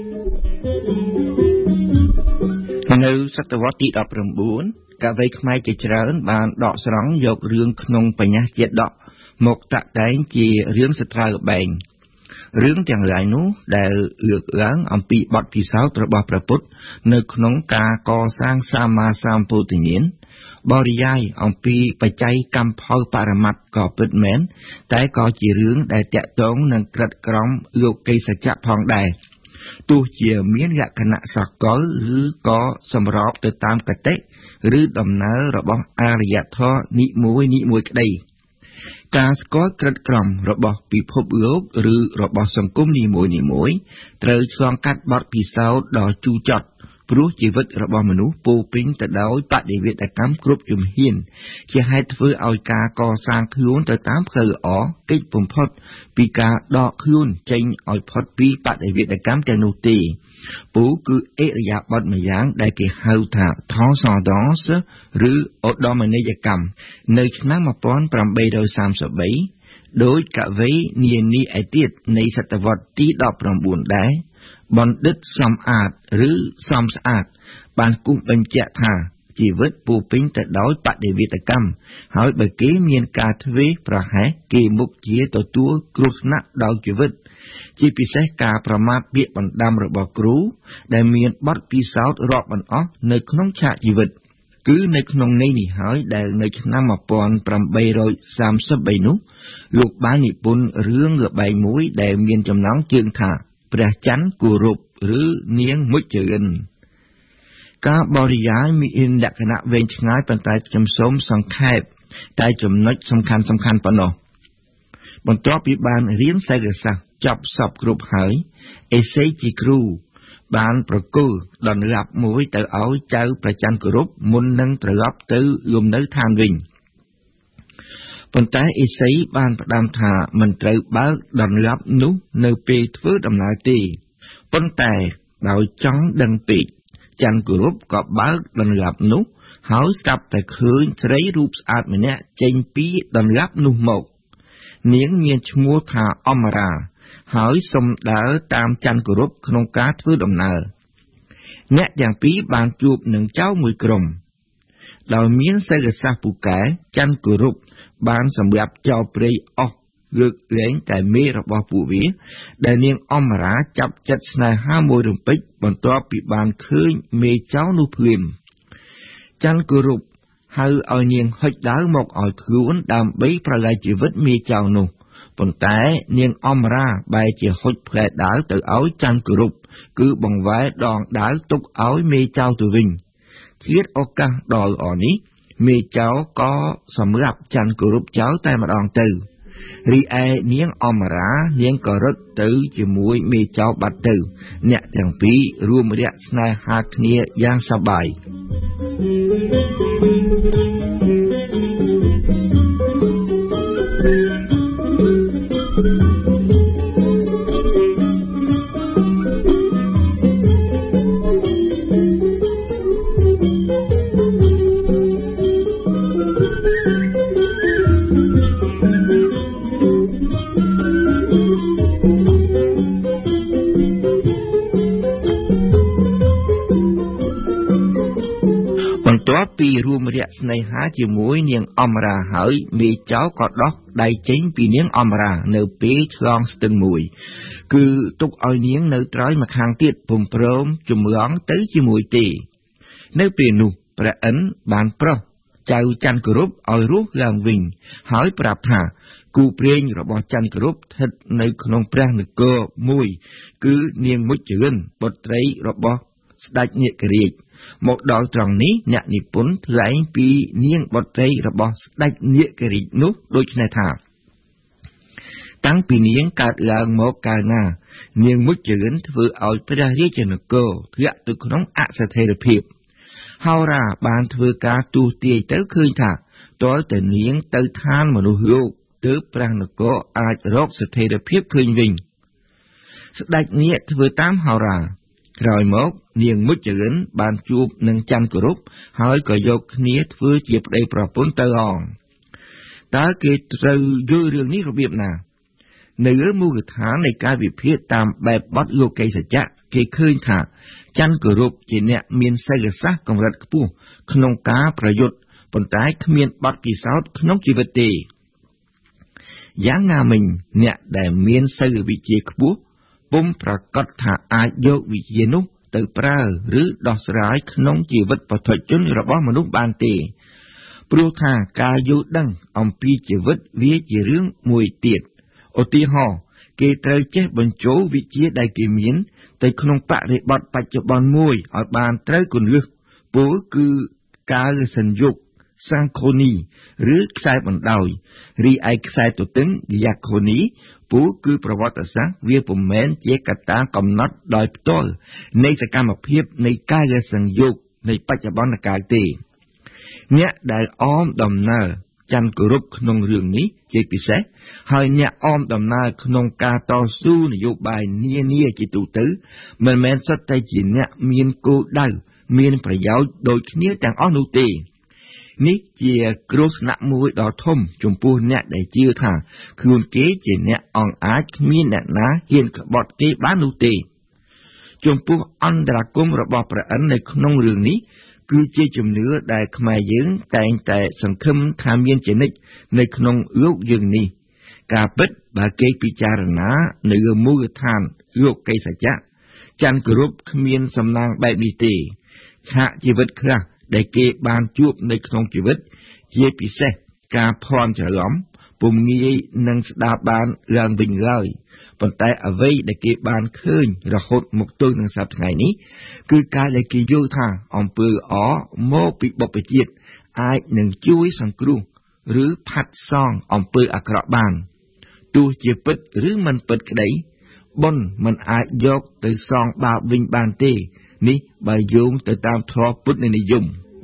C: អ៊ី
Q: នៅសតវត្សទីដប់ប្រាំបួនកវីខ្មែរជាច្រើនបានដកស្រង់យករឿងក្នុងបញ្ញាជាដកមកតាក់តែងជារឿងសត្រូវល្បែងរឿងទាំងឡាយនោះដែលលើកឡើងអំពីបទពិសោធន៍របស់ព្រះពុទ្ធនៅក្នុងការកសាងសម្មាសម្ពោធិញ្ញាណបរិយាយអំពីបច្ច័យកម្មផលបរមត្តក៏ពិតមែនតែក៏ជារឿងដែលតាក់ទងនឹងក្រិតក្រមលោកេសច្ចៈផងដែរទោះជាមានលក្ខណៈសកលឬក៏សម្របទៅតាមកតិឬដំណើររបស់អរិយធម៌និមួយនិមួយក្តីការស្គាល់ក្រិតក្រមរបស់ពិភពលោកឬរបស់សង្គមនីមួយនីមួយត្រូវឆ្លងកាត់បទពិសោធន៍ដ៏ជូរចត់ព្រោះជីវិតរបស់មនុស្សពោរពេញទៅដោយបដិវេដកម្មគ្រប់ជំហានជាហេតុធ្វើឲ្យការកសាងខ្លួនទៅតាមផ្លូវល្អកិច្ចបំផុតពីការដកខ្លួនចេញឲ្យផុតពីបដិវេដកម្មទាំងនោះទេពូគឺអិរិយាបថម្យ៉ាងដែលគេហៅថា transcendence ឬឧត្តមនីយកម្មនៅឆ្នាំmột nghìn tám trăm ba mươi baដោយកវីនានីឯទៀតនៃសតវត្សទីដប់ប្រាំបួនដែរបណ្ឌិតសំអាតឬសំស្អាតបានគូសបញ្ជាក់ថាជីវិតពោរពេញទៅដោយបដិវេដកម្មហើយបើគេមានការធ្វេសប្រហែសគេមុខជាទទួលគ្រោះថ្នាក់ដោយជីវិតជាពិសេសការប្រមាថពាក្យបណ្ដាំរបស់គ្រូដែលមានបទពិសោធន៍រាប់មិនអស់នៅក្នុងឆាកជីវិតគឺនៅក្នុងន័យនេះហើយដែលនៅឆ្នាំmột nghìn tám trăm ba mươi baនោះលោកបាននិពន្ធរឿងល្បែងមួយដែលមានចំណងជើងថាព្រះច័ន្ទគោរពឬនាងមុចរិនការបរិយាយមានលក្ខណៈវែងឆ្ងាយប៉ុន្តែខ្ញុំសូមសង្ខេបតែចំណុចសំខាន់សំខាន់ប៉ុណ្ណោះបន្ទាប់ពីបានរៀនសិលសាស្ត្រចប់សពគ្រប់ហើយអេសេជាគ្រូបានប្រគល់ដន្លាប់មួយទៅឲ្យចៅប្រច័នគោរពមុននឹងត្រឡប់ទៅលំនៅឋានវិញប៉ុន្តែអេសីបានផ្ដាំថាមិនត្រូវបើកដន្លាប់នោះនៅពេលធ្វើដំណើរទេប៉ុន្តែដោយចង់ដឹងពេកច័ន្ទគោរពក៏បើកដន្លាប់នោះហើយស្ដាប់តែឃើញស្រីរូបស្អាតម្នាក់ចេញពីដន្លាប់នោះមកនាងមានឈ្មោះថាអមរាហើយសុំដើរតាមច័ន្ទគោរពក្នុងការធ្វើដំណើរអ្នកទាំងពីរបានជួបនឹងចៅមួយក្រុមដោយមានសិលសាស្ត្រពូកែច័ន្ទគោរពបានសម្រាប់ចោលព្រៃអស់លើកលែងតែមេរបស់ពួកវាដែលនាងអមរាចាប់ចិត្តស្នេហាមួយរំពេចបន្ទាប់ពីបានឃើញមេចៅនោះភ្លាមច័ន្ទគោរពហៅឲ្យនាងហុចដាវមកឲ្យខ្លួនដើម្បីប្រឡែងជីវិតមេចៅនោះប៉ុន្តែនាងអមរាបែរជាហុចផ្លែដាវទៅឲ្យច័ន្ទគោរពគឺបង្វែរដងដាវទុកឲ្យមេចៅទៅវិញជាតិឱកាសដ៏ល្អនេះមេចៅក៏សម្រាប់ច័ន្ទគោរពចៅតែម្ដងទៅរីឯនាងអមរានាងក៏រត់ទៅជាមួយមេចៅបាត់ទៅអ្នកទាំងពីររួមរយៈស្នេហាគ្នាយ៉ាងសប្បាយពីរួមរយៈស្នេហាជាមួយនាងអមរាហើយមេចៅក៏ដោះដៃចេញពីនាងអមរានៅពេលឆ្លងស្ទឹងមួយគឺទុកឲ្យនាងនៅត្រើយម្ខាងទៀតពុំព្រមជំរងទៅជាមួយទេនៅពេលនោះព្រះឥន្ទបានប្រោសចៅច័ន្ទគោរពឲ្យរស់ឡើងវិញហើយប្រាប់ថាគូព្រេងរបស់ច័ន្ទគោរពស្ថិតនៅក្នុងព្រះនគរមួយគឺនាងមុចរឿនបុត្រីរបស់ស្ដេចនាគរាជមកដល់ត្រង់នេះអ្នកនិពន្ធថ្លែងពីនាងបុត្រីរបស់ស្ដេចនាគរាជនោះដូចនេះថាតាំងពីនាងកើតឡើងមកកាលណានាងមុចរឿនធ្វើឲ្យព្រះរាជានគរធ្លាក់ទៅក្នុងអស្ថិរភាពហោរាបានធ្វើការទូទាយទៅឃើញថាទាល់តែនាងទៅឋានមនុស្សលោកទើបព្រះនគរអាចរកស្ថិរភាពឃើញវិញស្ដេចនាគធ្វើតាមហោរាក្រោយមកនាងមុចរឿនបានជួបនឹងច័ន្ទគោរពហើយក៏យកគ្នាធ្វើជាប្តីប្រពន្ធទៅអងតើគេត្រូវយល់រឿងនេះរបៀបណានៅលើមូលដ្ឋាននៃការវិភាគតាមបែបបទលោកីសច្ចៈគេឃើញថាច័ន្ទគោរពជាអ្នកមានសិលសាស្ត្រកម្រិតខ្ពស់ក្នុងការប្រយុទ្ធប៉ុន្តែគ្មានបទពិសោធន៍ក្នុងជីវិតទេយ៉ាងណាមិញអ្នកដែលមានសិលវិជ្ជាខ្ពស់ពុំប្រកាសថាអាចយកវិជ្ជានោះទៅប្រើឬដោះស្រាយក្នុងជីវិតបឋិជនរបស់មនុស្សបានទេព្រោះថាការយល់ដឹងអំពីជីវិតវាជារឿងមួយទៀតឧទាហរណ៍គេត្រូវចេះបញ្ចូលវិជ្ជាដែលគេមានទៅក្នុងបរិបទបច្ចុប្បន្នមួយឲ្យបានត្រូវគន្លឹះពោលគឺការសញ្ញុកសង្ខូនីឬខ្សែបណ្ដោយរីឯខ្សែទទឹងយ៉ាខូនីពូគឺប្រវត្តិសាស្ត្រវាពុំមែនជាកត្តាកំណត់ដោយផ្ទាល់នៃសកម្មភាពនៃការសញ្ញុកនៃបច្ចុប្បន្នកាលទេអ្នកដែលអមដំណើរច័ន្ទគោរពក្នុងរឿងនេះជាពិសេសហើយអ្នកអមដំណើរក្នុងការតស៊ូនយោបាយនានាជាទូទៅមិនមែនសុទ្ធតែជាអ្នកមានគោលដៅមានប្រយោជន៍ដូចគ្នាទាំងអស់នោះទេនេះជាគ្រោះថ្នាក់មួយដ៏ធំចំពោះអ្នកដែលជឿថាខ្លួនគេជាអ្នកអង្អាចគ្មានអ្នកណាហ៊ានក្បត់គេបាននោះទេចំពោះអន្តរាគមរបស់ព្រះឥន្ទនៅក្នុងរឿងនេះគឺជាជំនឿដែលខ្មែរយើងតែងតែសង្ឃឹមថាមានជានិច្ចនៅក្នុងលោកយើងនេះការពិតបើគេពិចារណានៅលើមូលដ្ឋានលោកីសច្ចៈច័ន្ទគោរពគ្មានសំណាងបែបនេះទេឆាកជីវិតខ្លះដែលគេបានជួបនៅក្នុងជីវិតជាពិសេសការភ័ន្តច្រឡំពុំងាយនឹងស្ដាប់បានឡើងវិញឡើយប៉ុន្តែអ្វីដែលគេបានឃើញរហូតមកទល់នឹងសប្តាហ៍ថ្ងៃនេះគឺការដែលគេយល់ថាអំពើល្អមកពីបុព្វជាតិអាចនឹងជួយសង្គ្រោះឬផាត់សងអំពើអាក្រក់បានទោះជាពិតឬមិនពិតក្តីបុណ្យមិនអាចយកទៅសងបាបវិញបានទេនេះបើយោងទៅតាមធម៌ពុទ្ធនិយម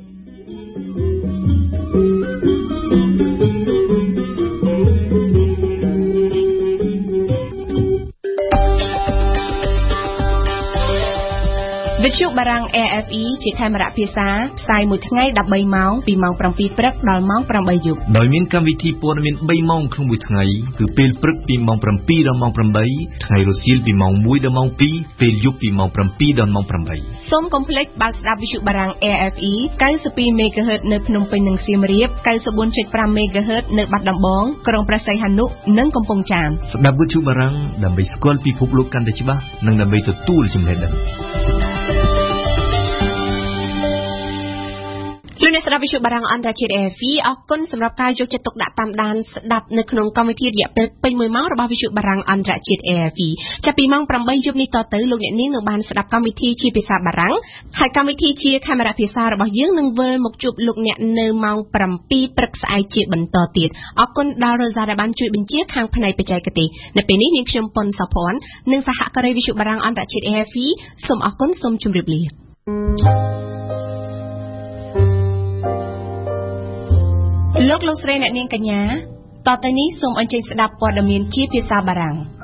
A: វិទ្យុបារាំង A F E ជាខេមរៈភាសាផ្សាយមួយថ្ងៃដប់បីម៉ោងពីម៉ោងប្រាំពីរព្រឹកដល់ម៉ោងប្រាំបីយប់
H: ដោយមានកម្មវិធីព័ត៌មានបីម៉ោងក្នុងមួយថ្ងៃគឺពេលព្រឹកពីម៉ោងប្រាំពីរដល់ម៉ោងប្រាំបីថ្ងៃរសៀលពីម៉ោងមួយដល់ម៉ោងពីរពេលយប់ពីម៉ោងប្រាំពីរដល់ម៉ោងប្រាំបី
A: សូមកុំភ្លេចបើកស្ដាប់វិទ្យុបារាំង A F E เก้าสิบสอง មេហ្គាហឺត នៅភ្នំពេញនិងសៀមរាប เก้าสิบสี่จุดห้า មេហ្គាហឺត នៅបាត់ដំបងក្រុងព្រះសីហនុនិងកំពង់ចាម
H: ស្ដាប់វិទ្យុបារាំងដើម្បីស្គាល់ពិភពលោកកាន់តែច្បាស់និងដើម្បីទទួលចំណេះដឹង
A: លោកអ្នកស្ដាប់វិទ្យុបារាំងអន្តរជាតិ A F E អរគុណសម្រាប់ការយកចិត្តទុកដាក់តាមដានស្ដាប់នៅក្នុងកម្មវិធីរយៈពេលពេញមួយម៉ោងរបស់វិទ្យុបារាំងអន្តរជាតិ A F E ចាប់ពីម៉ោងប្រាំបីយប់នេះតទៅលោកអ្នកនាងនឹងបានស្ដាប់កម្មវិធីជាភាសាបារាំងហើយកម្មវិធីជាខេមរៈភាសារបស់យើងនឹងវិលមកជួបលោកអ្នកនៅម៉ោងប្រាំពីរព្រឹកស្អែកជាបន្តទៀតអរគុណដល់រ៉ូសាដែលបានជួយបញ្ជាខាងផ្នែកបច្ចេកទេសនៅពេលនេះនាងខ្ញុំប៉ុនសុភ័ណ្ឌនិងសហការីវិទ្យុបារាំងអន្តរជាតិ A F E សូមអរគុណសូមជម្រាបលាលោកលោកស្រីអ្នកនាងកញ្ញាតទៅនេះសូមអញ្ជើញស្ដាប់ព័ត៌មានជាភាសាបារាំង